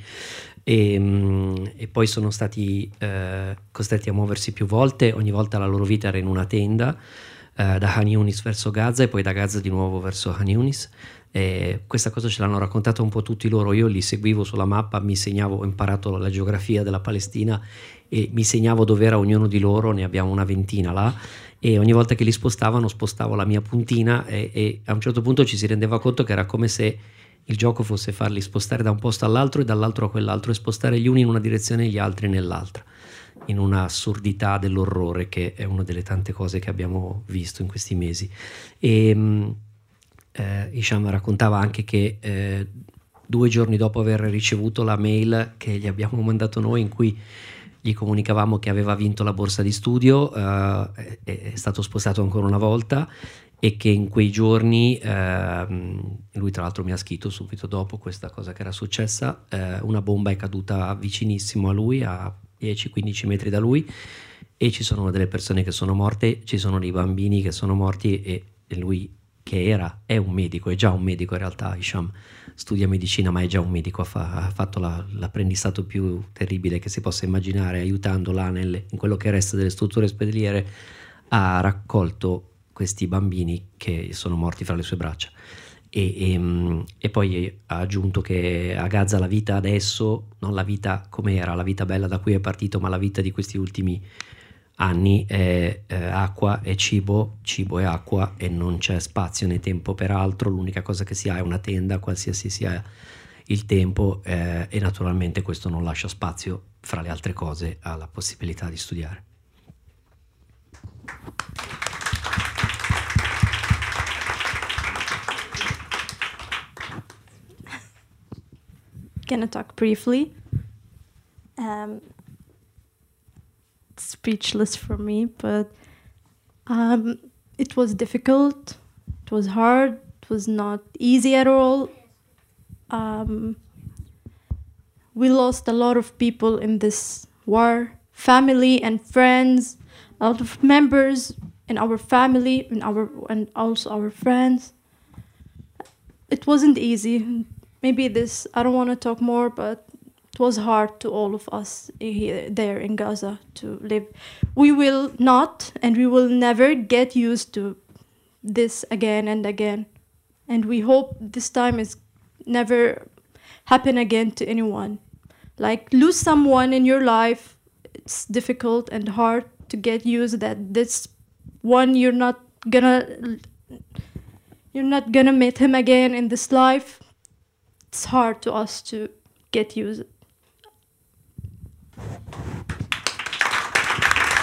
e, e poi sono stati eh, costretti a muoversi più volte. Ogni volta la loro vita era in una tenda, eh, da Khan Yunis verso Gaza e poi da Gaza di nuovo verso Khan Yunis. E questa cosa ce l'hanno raccontata un po' tutti loro. Io li seguivo sulla mappa, mi segnavo, ho imparato la geografia della Palestina e mi segnavo dove era ognuno di loro, ne abbiamo una ventina là, e ogni volta che li spostavano spostavo la mia puntina, e, e a un certo punto ci si rendeva conto che era come se il gioco fosse farli spostare da un posto all'altro e dall'altro a quell'altro, e spostare gli uni in una direzione e gli altri nell'altra, in un'assurdità dell'orrore che è una delle tante cose che abbiamo visto in questi mesi. E eh, Hisham raccontava anche che eh, due giorni dopo aver ricevuto la mail che gli abbiamo mandato noi, in cui gli comunicavamo che aveva vinto la borsa di studio, uh, è, è stato spostato ancora una volta, e che in quei giorni, uh, lui tra l'altro mi ha scritto subito dopo questa cosa che era successa, uh, una bomba è caduta vicinissimo a lui, a dieci quindici metri da lui, e ci sono delle persone che sono morte, ci sono dei bambini che sono morti, e, e lui, che era, è un medico, è già un medico in realtà, Hisham studia medicina ma è già un medico, ha, fa, ha fatto la, l'apprendistato più terribile che si possa immaginare, aiutando là nelle, in quello che resta delle strutture ospedaliere, ha raccolto questi bambini che sono morti fra le sue braccia, e, e, e poi ha aggiunto che a Gaza la vita adesso, non la vita come era, la vita bella da cui è partito, ma la vita di questi ultimi anni è eh, acqua e cibo, cibo e acqua, e non c'è spazio né tempo per altro. L'unica cosa che si ha è una tenda, qualsiasi sia il tempo, eh, e naturalmente questo non lascia spazio, fra le altre cose, alla possibilità di studiare. Can I talk briefly? Um, speechless for me, but um, it was difficult, it was hard, it was not easy at all. Um, we lost a lot of people in this war, family and friends, a lot of members in our family and our and also our friends. It wasn't easy. Maybe this, I don't want to talk more, but it was hard to all of us here, there in Gaza to live. We will not, and we will never get used to this again and again. And we hope this time is never happen again to anyone. Like, lose someone in your life, it's difficult and hard to get used that this one you're not gonna you're not gonna meet him again in this life. It's hard to us to get used.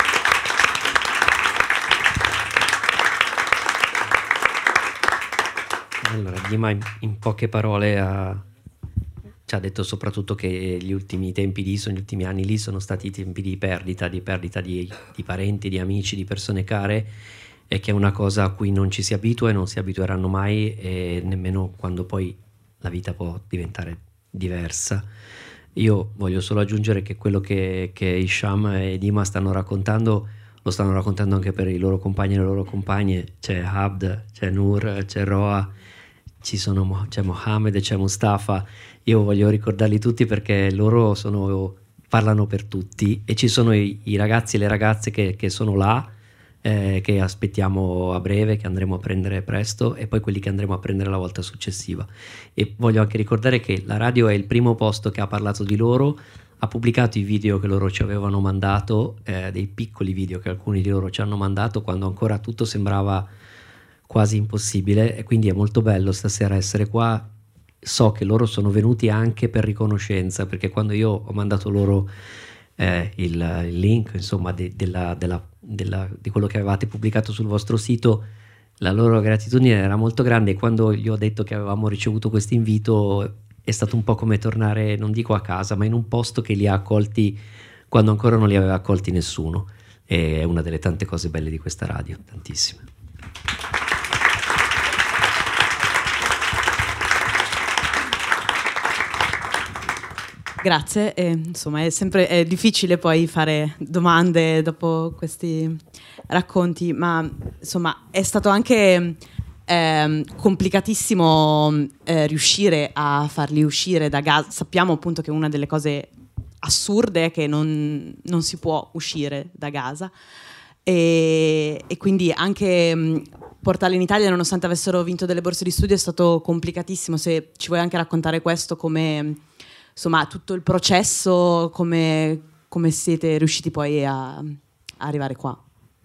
Allora, Dima in, in poche parole ha, ci ha detto soprattutto che gli ultimi tempi lì, sono, gli ultimi anni lì sono stati tempi di perdita, di perdita di, di parenti, di amici, di persone care, e che è una cosa a cui non ci si abitua e non si abitueranno mai, e nemmeno quando poi la vita può diventare diversa. Io voglio solo aggiungere che quello che, che Hisham e Dima stanno raccontando lo stanno raccontando anche per i loro compagni e le loro compagne. C'è Abd, c'è Nur, c'è Roa, ci sono, c'è Mohammed, c'è Mustafa. Io voglio ricordarli tutti perché loro sono, parlano per tutti, e ci sono i, i ragazzi e le ragazze che, che sono là, eh, che aspettiamo a breve, che andremo a prendere presto, e poi quelli che andremo a prendere la volta successiva. E voglio anche ricordare che la radio è il primo posto che ha parlato di loro, ha pubblicato i video che loro ci avevano mandato, eh, dei piccoli video che alcuni di loro ci hanno mandato quando ancora tutto sembrava quasi impossibile, e quindi è molto bello stasera essere qua. So che loro sono venuti anche per riconoscenza, perché quando io ho mandato loro eh, il, il link, insomma, de, della, della, della, di quello che avevate pubblicato sul vostro sito, la loro gratitudine era molto grande, e quando gli ho detto che avevamo ricevuto questo invito è stato un po' come tornare, non dico a casa, ma in un posto che li ha accolti quando ancora non li aveva accolti nessuno. E è una delle tante cose belle di questa radio, tantissime. Grazie, e, insomma è sempre è difficile poi fare domande dopo questi racconti, ma insomma è stato anche eh, complicatissimo eh, riuscire a farli uscire da Gaza. Sappiamo appunto che una delle cose assurde è che non, non si può uscire da Gaza, e, e quindi anche mh, portarli in Italia, nonostante avessero vinto delle borse di studio, è stato complicatissimo. Se ci vuoi anche raccontare questo, come insomma tutto il processo, come, come siete riusciti poi a, a arrivare qua?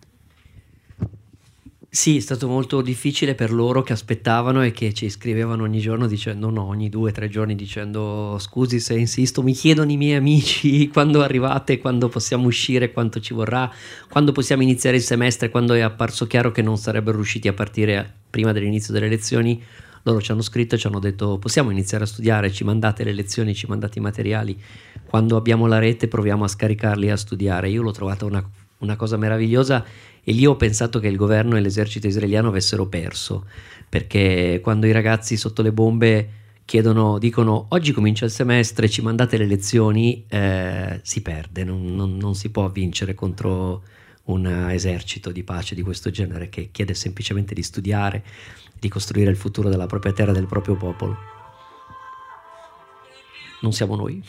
Sì, è stato molto difficile per loro, che aspettavano e che ci scrivevano ogni giorno dicendo, no, ogni due o tre giorni dicendo scusi se insisto, mi chiedono i miei amici quando arrivate, quando possiamo uscire, quanto ci vorrà, quando possiamo iniziare il semestre. Quando è apparso chiaro che non sarebbero riusciti a partire prima dell'inizio delle lezioni, loro ci hanno scritto e ci hanno detto possiamo iniziare a studiare, ci mandate le lezioni, ci mandate i materiali, quando abbiamo la rete proviamo a scaricarli e a studiare. Io l'ho trovata una, una cosa meravigliosa, e lì ho pensato che il governo e l'esercito israeliano avessero perso, perché quando i ragazzi sotto le bombe chiedono, dicono oggi comincia il semestre, ci mandate le lezioni, eh, si perde, non, non, non si può vincere contro un esercito di pace di questo genere, che chiede semplicemente di studiare, di costruire il futuro della propria terra e del proprio popolo. Non siamo noi.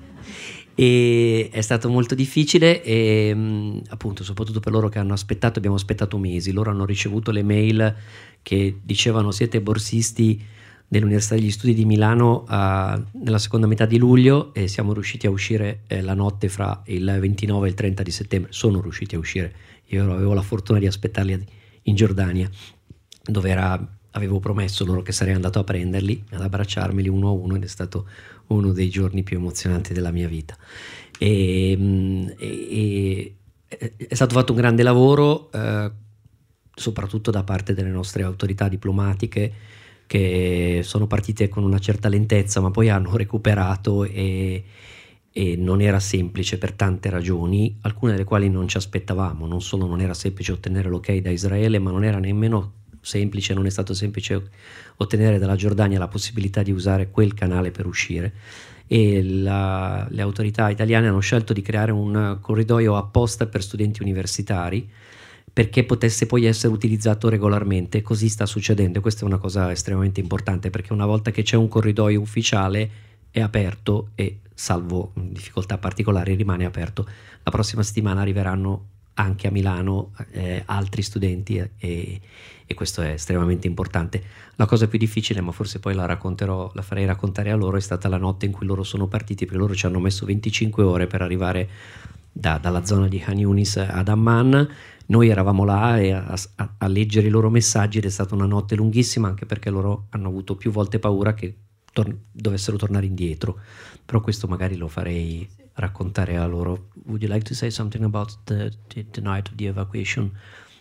E è stato molto difficile, e mh, appunto soprattutto per loro che hanno aspettato, abbiamo aspettato mesi. Loro hanno ricevuto le mail che dicevano siete borsisti dell'Università degli Studi di Milano uh, nella seconda metà di luglio, e siamo riusciti a uscire eh, la notte fra il ventinove e il trenta di settembre. Sono riusciti a uscire. Io avevo la fortuna di aspettarli in Giordania, dove era, avevo promesso loro che sarei andato a prenderli, ad abbracciarmeli uno a uno, ed è stato uno dei giorni più emozionanti della mia vita. E, e, e è stato fatto un grande lavoro, eh, soprattutto da parte delle nostre autorità diplomatiche, che sono partite con una certa lentezza, ma poi hanno recuperato, e, e non era semplice per tante ragioni, alcune delle quali non ci aspettavamo. Non solo non era semplice ottenere l'ok da Israele, ma non era nemmeno semplice, non è stato semplice ottenere dalla Giordania la possibilità di usare quel canale per uscire, e la, le autorità italiane hanno scelto di creare un corridoio apposta per studenti universitari, perché potesse poi essere utilizzato regolarmente. Così sta succedendo, e questa è una cosa estremamente importante, perché una volta che c'è un corridoio ufficiale è aperto, e salvo difficoltà particolari rimane aperto. La prossima settimana arriveranno anche a Milano eh, altri studenti, e, e questo è estremamente importante. La cosa più difficile, ma forse poi la racconterò, la farei raccontare a loro, è stata la notte in cui loro sono partiti, perché loro ci hanno messo venticinque ore per arrivare da, dalla zona di Khan Yunis ad Amman. Noi eravamo là e a, a, a leggere i loro messaggi, ed è stata una notte lunghissima, anche perché loro hanno avuto più volte paura che tor- dovessero tornare indietro, però questo magari lo farei raccontare a loro. Would you like to say something about the, the, the night of the evacuation?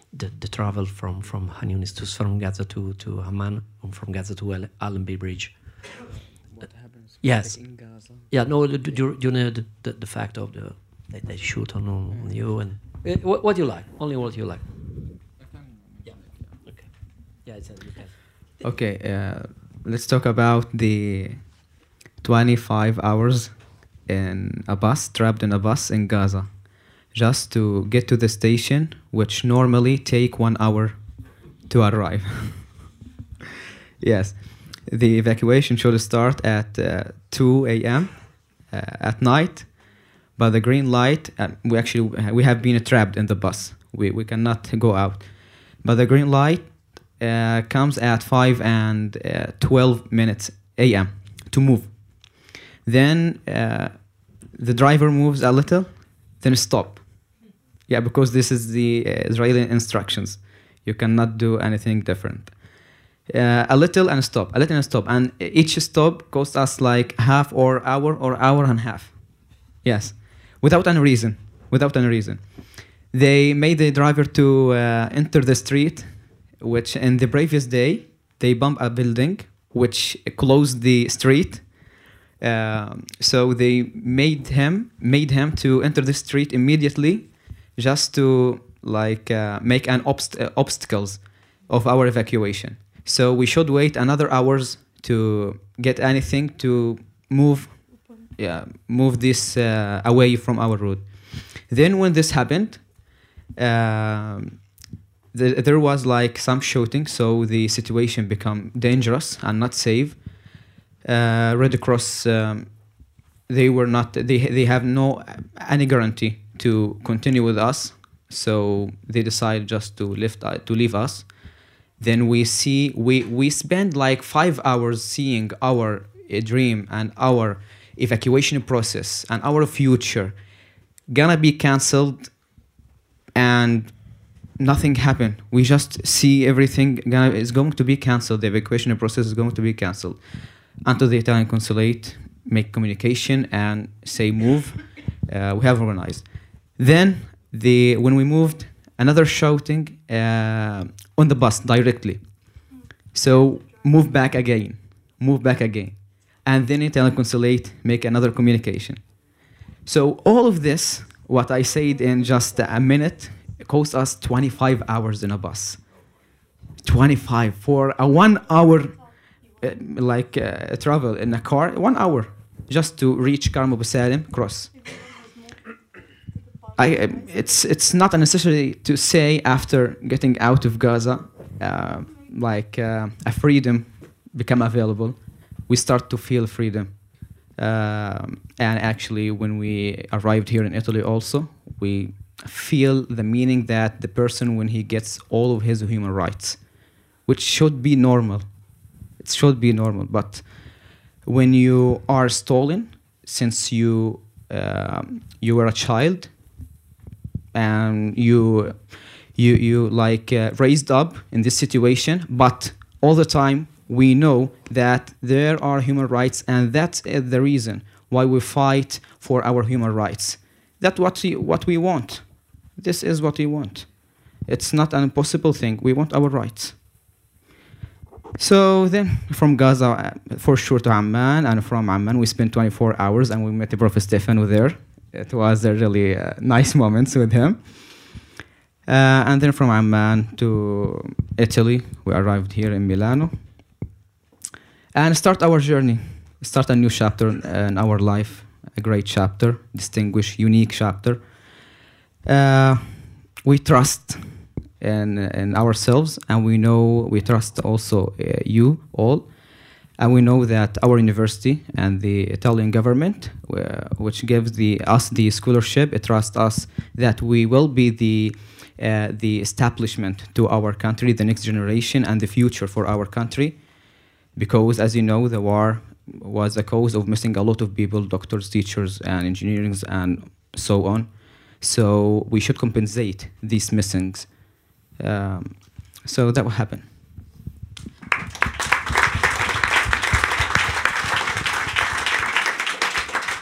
the, the travel from from Han Yunis to from Gaza to to Amman, or from Gaza to Al- Allenby Bridge. What happens Yes. like in Gaza? Yeah, no, do, do, you- do you know the, the, the fact of the that they shoot on, on you and uh, what, what you like, only what you like. Yeah. Okay. Yeah, it's a, you can. Okay, uh, let's talk about the twenty-five hours in a bus, trapped in a bus in Gaza, just to get to the station, which normally take one hour to arrive. Yes, the evacuation should start at uh, two a m uh, at night, but the green light, uh, we actually we have been trapped in the bus. We we cannot go out, but the green light uh, comes at five and uh, twelve minutes a m to move. Then uh, the driver moves a little, then stop. Yeah, because this is the uh, Israeli instructions. You cannot do anything different. Uh, a little and stop, a little and stop, and each stop costs us like half or hour or hour and a half. Yes, without any reason, without any reason. They made the driver to uh, enter the street, which in the previous day they bumped a building which closed the street. Um, so they made him made him to enter the street immediately, just to like uh, make an obst- uh, obstacles of our evacuation. So we should wait another hours to get anything to move, yeah, move this uh, away from our road. Then when this happened, um, the, there was like some shooting, so the situation became dangerous and not safe. Uh, Red Cross, um, they were not, they they have no any guarantee to continue with us, so they decided just to lift uh, to leave us. Then we see we we spend like five hours seeing our uh, dream and our evacuation process and our future gonna be cancelled, and nothing happened. We just see everything gonna is going to be cancelled. The evacuation process is going to be cancelled until the Italian consulate make communication and say move. Uh, we have organized. Then the when we moved, another shouting uh, on the bus directly. So move back again, move back again, and then Italian consulate make another communication. So all of this, what I said in just a minute, cost us twenty-five hours in a bus. twenty-five for a one hour. Uh, like uh, travel in a car, one hour just to reach Karm Abu Salim cross. I, uh, it's it's not necessary to say after getting out of Gaza, uh, like uh, a freedom become available. We start to feel freedom, um, and actually when we arrived here in Italy, also we feel the meaning that the person when he gets all of his human rights, which should be normal. It should be normal, but when you are stolen since you uh, you were a child and you you you like uh, raised up in this situation, but all the time we know that there are human rights, and that's uh, the reason why we fight for our human rights. That's what we, what we want. This is what we want. It's not an impossible thing. We want our rights. So then from Gaza, uh, for sure, to Amman, and from Amman we spent twenty-four hours, and we met Prophet Stefano there. It was a really uh, nice moments with him. Uh, and then from Amman to Italy, we arrived here in Milano. And start our journey, start a new chapter in our life, a great chapter, distinguished, unique chapter. Uh, we trust in, in ourselves, and we know we trust also uh, you all, and we know that our university and the Italian government, uh, which gives the us the scholarship, it trusts us that we will be the uh, the establishment to our country, the next generation, and the future for our country. Because, as you know, the war was a cause of missing a lot of people, doctors, teachers, and engineers, and so on. So we should compensate these missings. Um, so that will happen.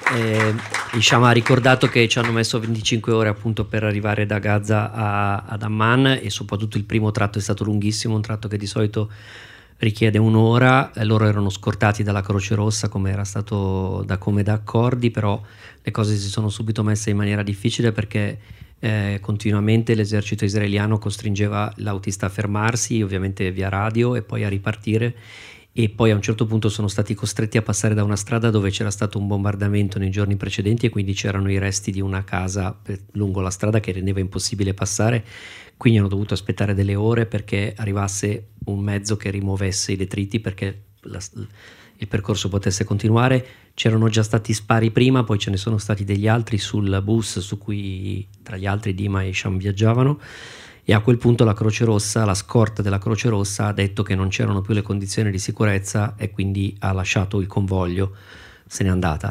Eh, Hisham ha ricordato che ci hanno messo venticinque ore appunto per arrivare da Gaza a, ad Amman, e soprattutto il primo tratto è stato lunghissimo, un tratto che di solito richiede un'ora. Eh, loro erano scortati dalla Croce Rossa come era stato da, come da accordi, però le cose si sono subito messe in maniera difficile perché eh, continuamente l'esercito israeliano costringeva l'autista a fermarsi, ovviamente via radio, e poi a ripartire. E poi a un certo punto sono stati costretti a passare da una strada dove c'era stato un bombardamento nei giorni precedenti, e quindi c'erano i resti di una casa per, lungo la strada, che rendeva impossibile passare. Quindi hanno dovuto aspettare delle ore perché arrivasse un mezzo che rimuovesse i detriti, perché la, il percorso potesse continuare. C'erano già stati spari prima, poi ce ne sono stati degli altri sul bus su cui tra gli altri Dima e Hisham viaggiavano. E a quel punto la Croce Rossa, la scorta della Croce Rossa, ha detto che non c'erano più le condizioni di sicurezza e quindi ha lasciato il convoglio, se n'è andata.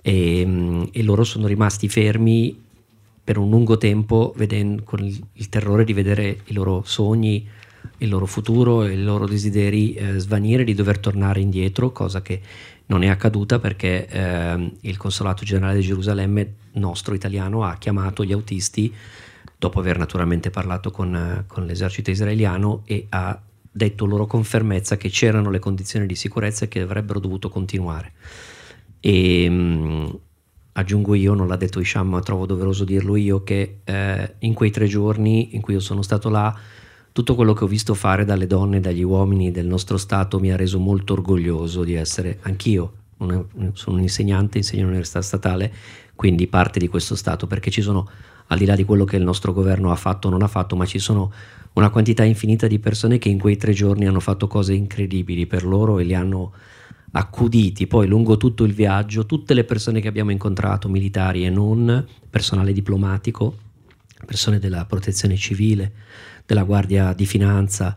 E, e loro sono rimasti fermi per un lungo tempo, vedendo, con il, il terrore di vedere i loro sogni, il loro futuro e i loro desideri eh, svanire, di dover tornare indietro, cosa che non è accaduta perché eh, il Consolato Generale di Gerusalemme, nostro italiano, ha chiamato gli autisti dopo aver naturalmente parlato con, con l'esercito israeliano, e ha detto loro con fermezza che c'erano le condizioni di sicurezza e che avrebbero dovuto continuare. E mh, aggiungo io, non l'ha detto Hisham ma trovo doveroso dirlo io, che eh, in quei tre giorni in cui io sono stato là, tutto quello che ho visto fare dalle donne e dagli uomini del nostro Stato mi ha reso molto orgoglioso di essere anch'io, una, sono un insegnante, insegno all'università statale, quindi parte di questo Stato, perché ci sono, al di là di quello che il nostro governo ha fatto o non ha fatto, ma ci sono una quantità infinita di persone che in quei tre giorni hanno fatto cose incredibili per loro e li hanno accuditi. Poi lungo tutto il viaggio, tutte le persone che abbiamo incontrato, militari e non, personale diplomatico, persone della protezione civile, della Guardia di Finanza,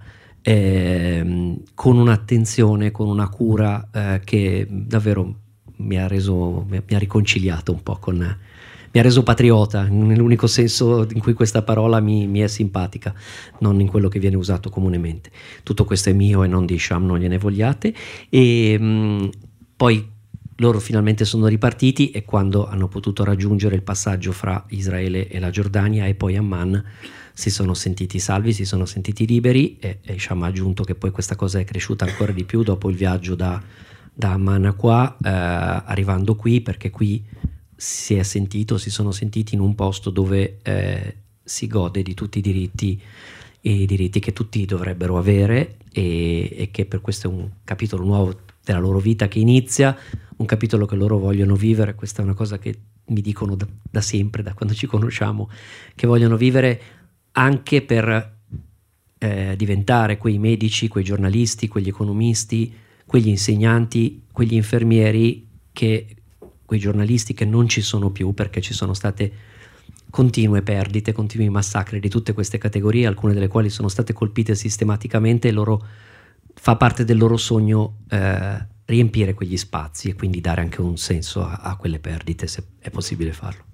eh, con un'attenzione, con una cura eh, che davvero mi ha reso, mi ha riconciliato un po' con... mi ha reso patriota, nell'unico senso in cui questa parola mi, mi è simpatica, non in quello che viene usato comunemente. Tutto questo è mio e non di Hisham, non gliene vogliate. E mh, poi loro finalmente sono ripartiti, e quando hanno potuto raggiungere il passaggio fra Israele e la Giordania e poi Amman, si sono sentiti salvi, si sono sentiti liberi, e, e Hisham ha aggiunto che poi questa cosa è cresciuta ancora di più dopo il viaggio da, da Amman a qua, eh, arrivando qui, perché qui si è sentito, si sono sentiti in un posto dove eh, si gode di tutti i diritti, e i diritti che tutti dovrebbero avere, e, e che per questo è un capitolo nuovo della loro vita che inizia, un capitolo che loro vogliono vivere. Questa è una cosa che mi dicono da, da sempre, da quando ci conosciamo, che vogliono vivere anche per eh, diventare quei medici, quei giornalisti, quegli economisti, quegli insegnanti, quegli infermieri, che quei giornalisti che non ci sono più perché ci sono state continue perdite, continui massacri di tutte queste categorie, alcune delle quali sono state colpite sistematicamente, e loro fa parte del loro sogno eh, riempire quegli spazi e quindi dare anche un senso a, a quelle perdite, se è possibile farlo.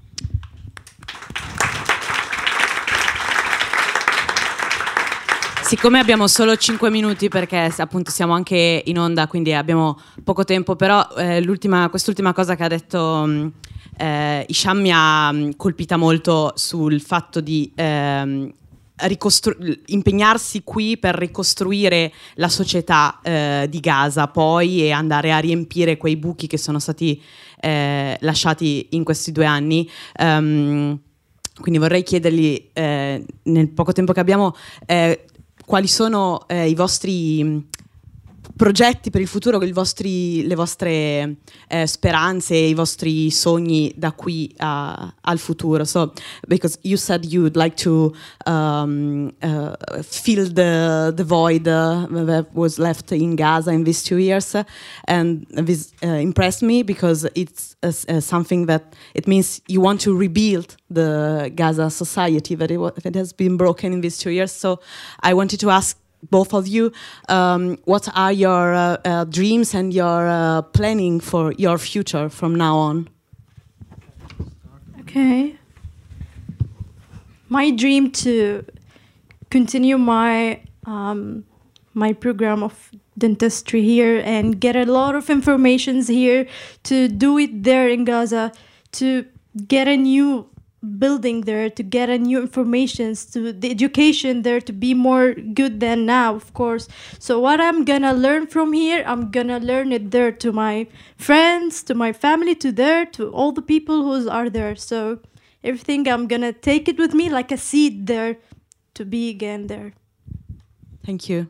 Siccome abbiamo solo cinque minuti, perché appunto siamo anche in onda, quindi abbiamo poco tempo, però eh, l'ultima, quest'ultima cosa che ha detto eh, Hisham mi ha colpita molto, sul fatto di eh, ricostru- impegnarsi qui per ricostruire la società eh, di Gaza poi, e andare a riempire quei buchi che sono stati eh, lasciati in questi due anni. Um, quindi vorrei chiedergli, eh, nel poco tempo che abbiamo, eh, quali sono eh, i vostri progetti per il futuro, i vostri, le vostre eh, speranze, i vostri sogni da qui a, al futuro. So, because you said you would like to um, uh, fill the, the void uh, that was left in Gaza in these two years, and this uh, impressed me because it's uh, uh, something that it means you want to rebuild the Gaza society that, it, that has been broken in these two years. So I wanted to ask both of you, um, what are your uh, uh, dreams and your uh, planning for your future from now on? Okay. My dream to continue my um, my program of dentistry here and get a lot of informations here to do it there in Gaza, to get a new building there, to get a new informations, to the education there to be more good than now, of course. So what I'm gonna learn from here, I'm gonna learn it there to my friends, to my family, to there, to all the people who are there. So everything, I'm gonna take it with me like a seed there to be again there. Thank you.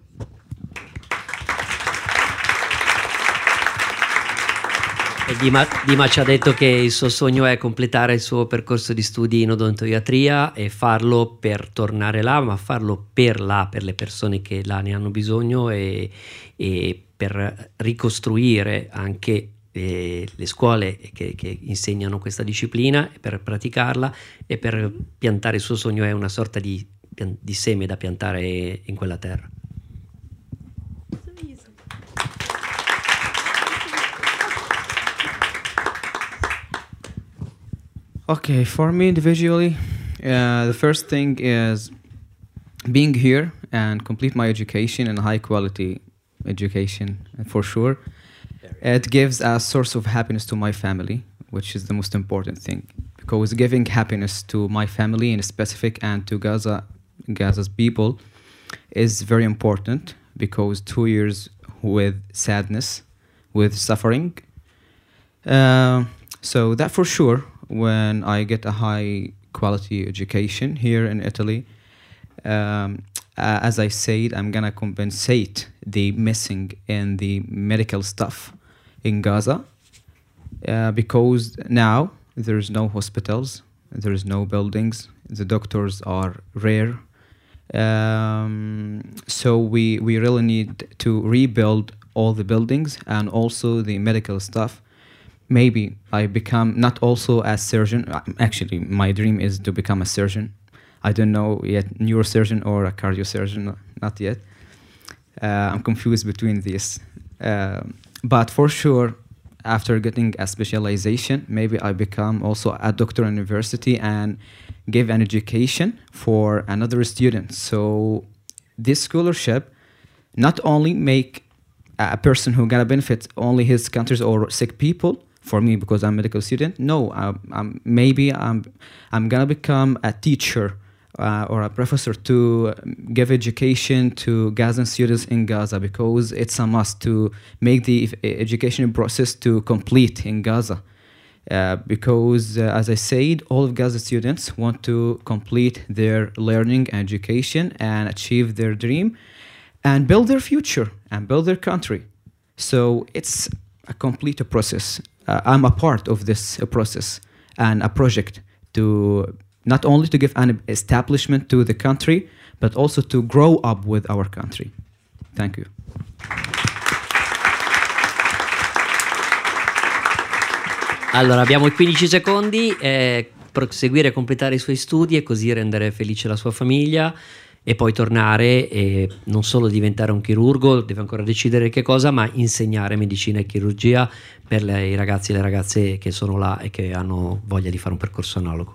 E Dima, Dima ci ha detto che il suo sogno è completare il suo percorso di studi in odontoiatria e farlo per tornare là, ma farlo per là, per le persone che là ne hanno bisogno e, e per ricostruire anche eh, le scuole che, che insegnano questa disciplina, per praticarla e per piantare il suo sogno. È una sorta di, di seme da piantare in quella terra. Okay, for me individually, uh, the first thing is being here and complete my education in a high quality education, for sure. It gives a source of happiness to my family, which is the most important thing, because giving happiness to my family in specific and to Gaza, Gaza's people is very important, because two years with sadness, with suffering. Uh, so that for sure. When I get a high quality education here in Italy, um, uh, as I said, I'm gonna compensate the missing in the medical stuff in Gaza, uh, because now there's no hospitals, there's no buildings, the doctors are rare. Um, so we, we really need to rebuild all the buildings and also the medical stuff. Maybe I become not also a surgeon. Actually, my dream is to become a surgeon. I don't know yet, neurosurgeon or a cardiosurgeon, not yet. Uh, I'm confused between these. Uh, but for sure, after getting a specialization, maybe I become also a doctor in university and give an education for another student. So this scholarship not only make a person who gonna benefit only his countries or sick people, for me, because I'm a medical student, no, I'm, I'm, maybe I'm, I'm gonna become a teacher uh, or a professor to give education to Gazan students in Gaza, because it's a must to make the education process to complete in Gaza. Uh, because, uh, as I said, all of Gaza students want to complete their learning and education and achieve their dream and build their future and build their country. So it's a complete process. Uh, I'm a part of this uh, process and a project to not only to give an establishment to the country, but also to grow up with our country. Thank you. Allora, abbiamo quindici secondi, eh, proseguire e completare i suoi studi e così rendere felice la sua famiglia e poi tornare e non solo diventare un chirurgo, deve ancora decidere che cosa, ma insegnare medicina e chirurgia per le, i ragazzi e le ragazze che sono là e che hanno voglia di fare un percorso analogo.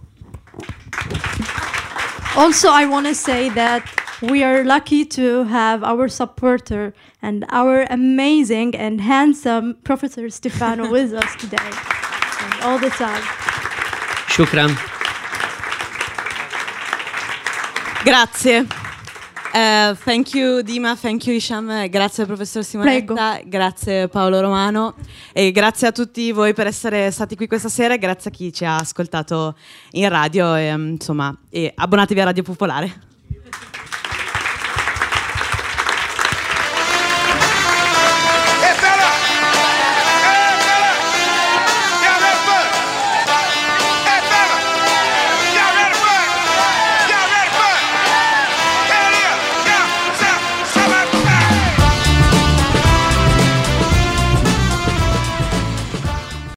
Also, I want to say that we are lucky to have our supporter and our amazing and handsome Professor Stefano with us today and all the time. Shukran. Grazie. Uh, thank you Dima, thank you Hisham, grazie professor Simonetta, Prego. Grazie Paolo Romano e grazie a tutti voi per essere stati qui questa sera e grazie a chi ci ha ascoltato in radio e, insomma, e abbonatevi a Radio Popolare.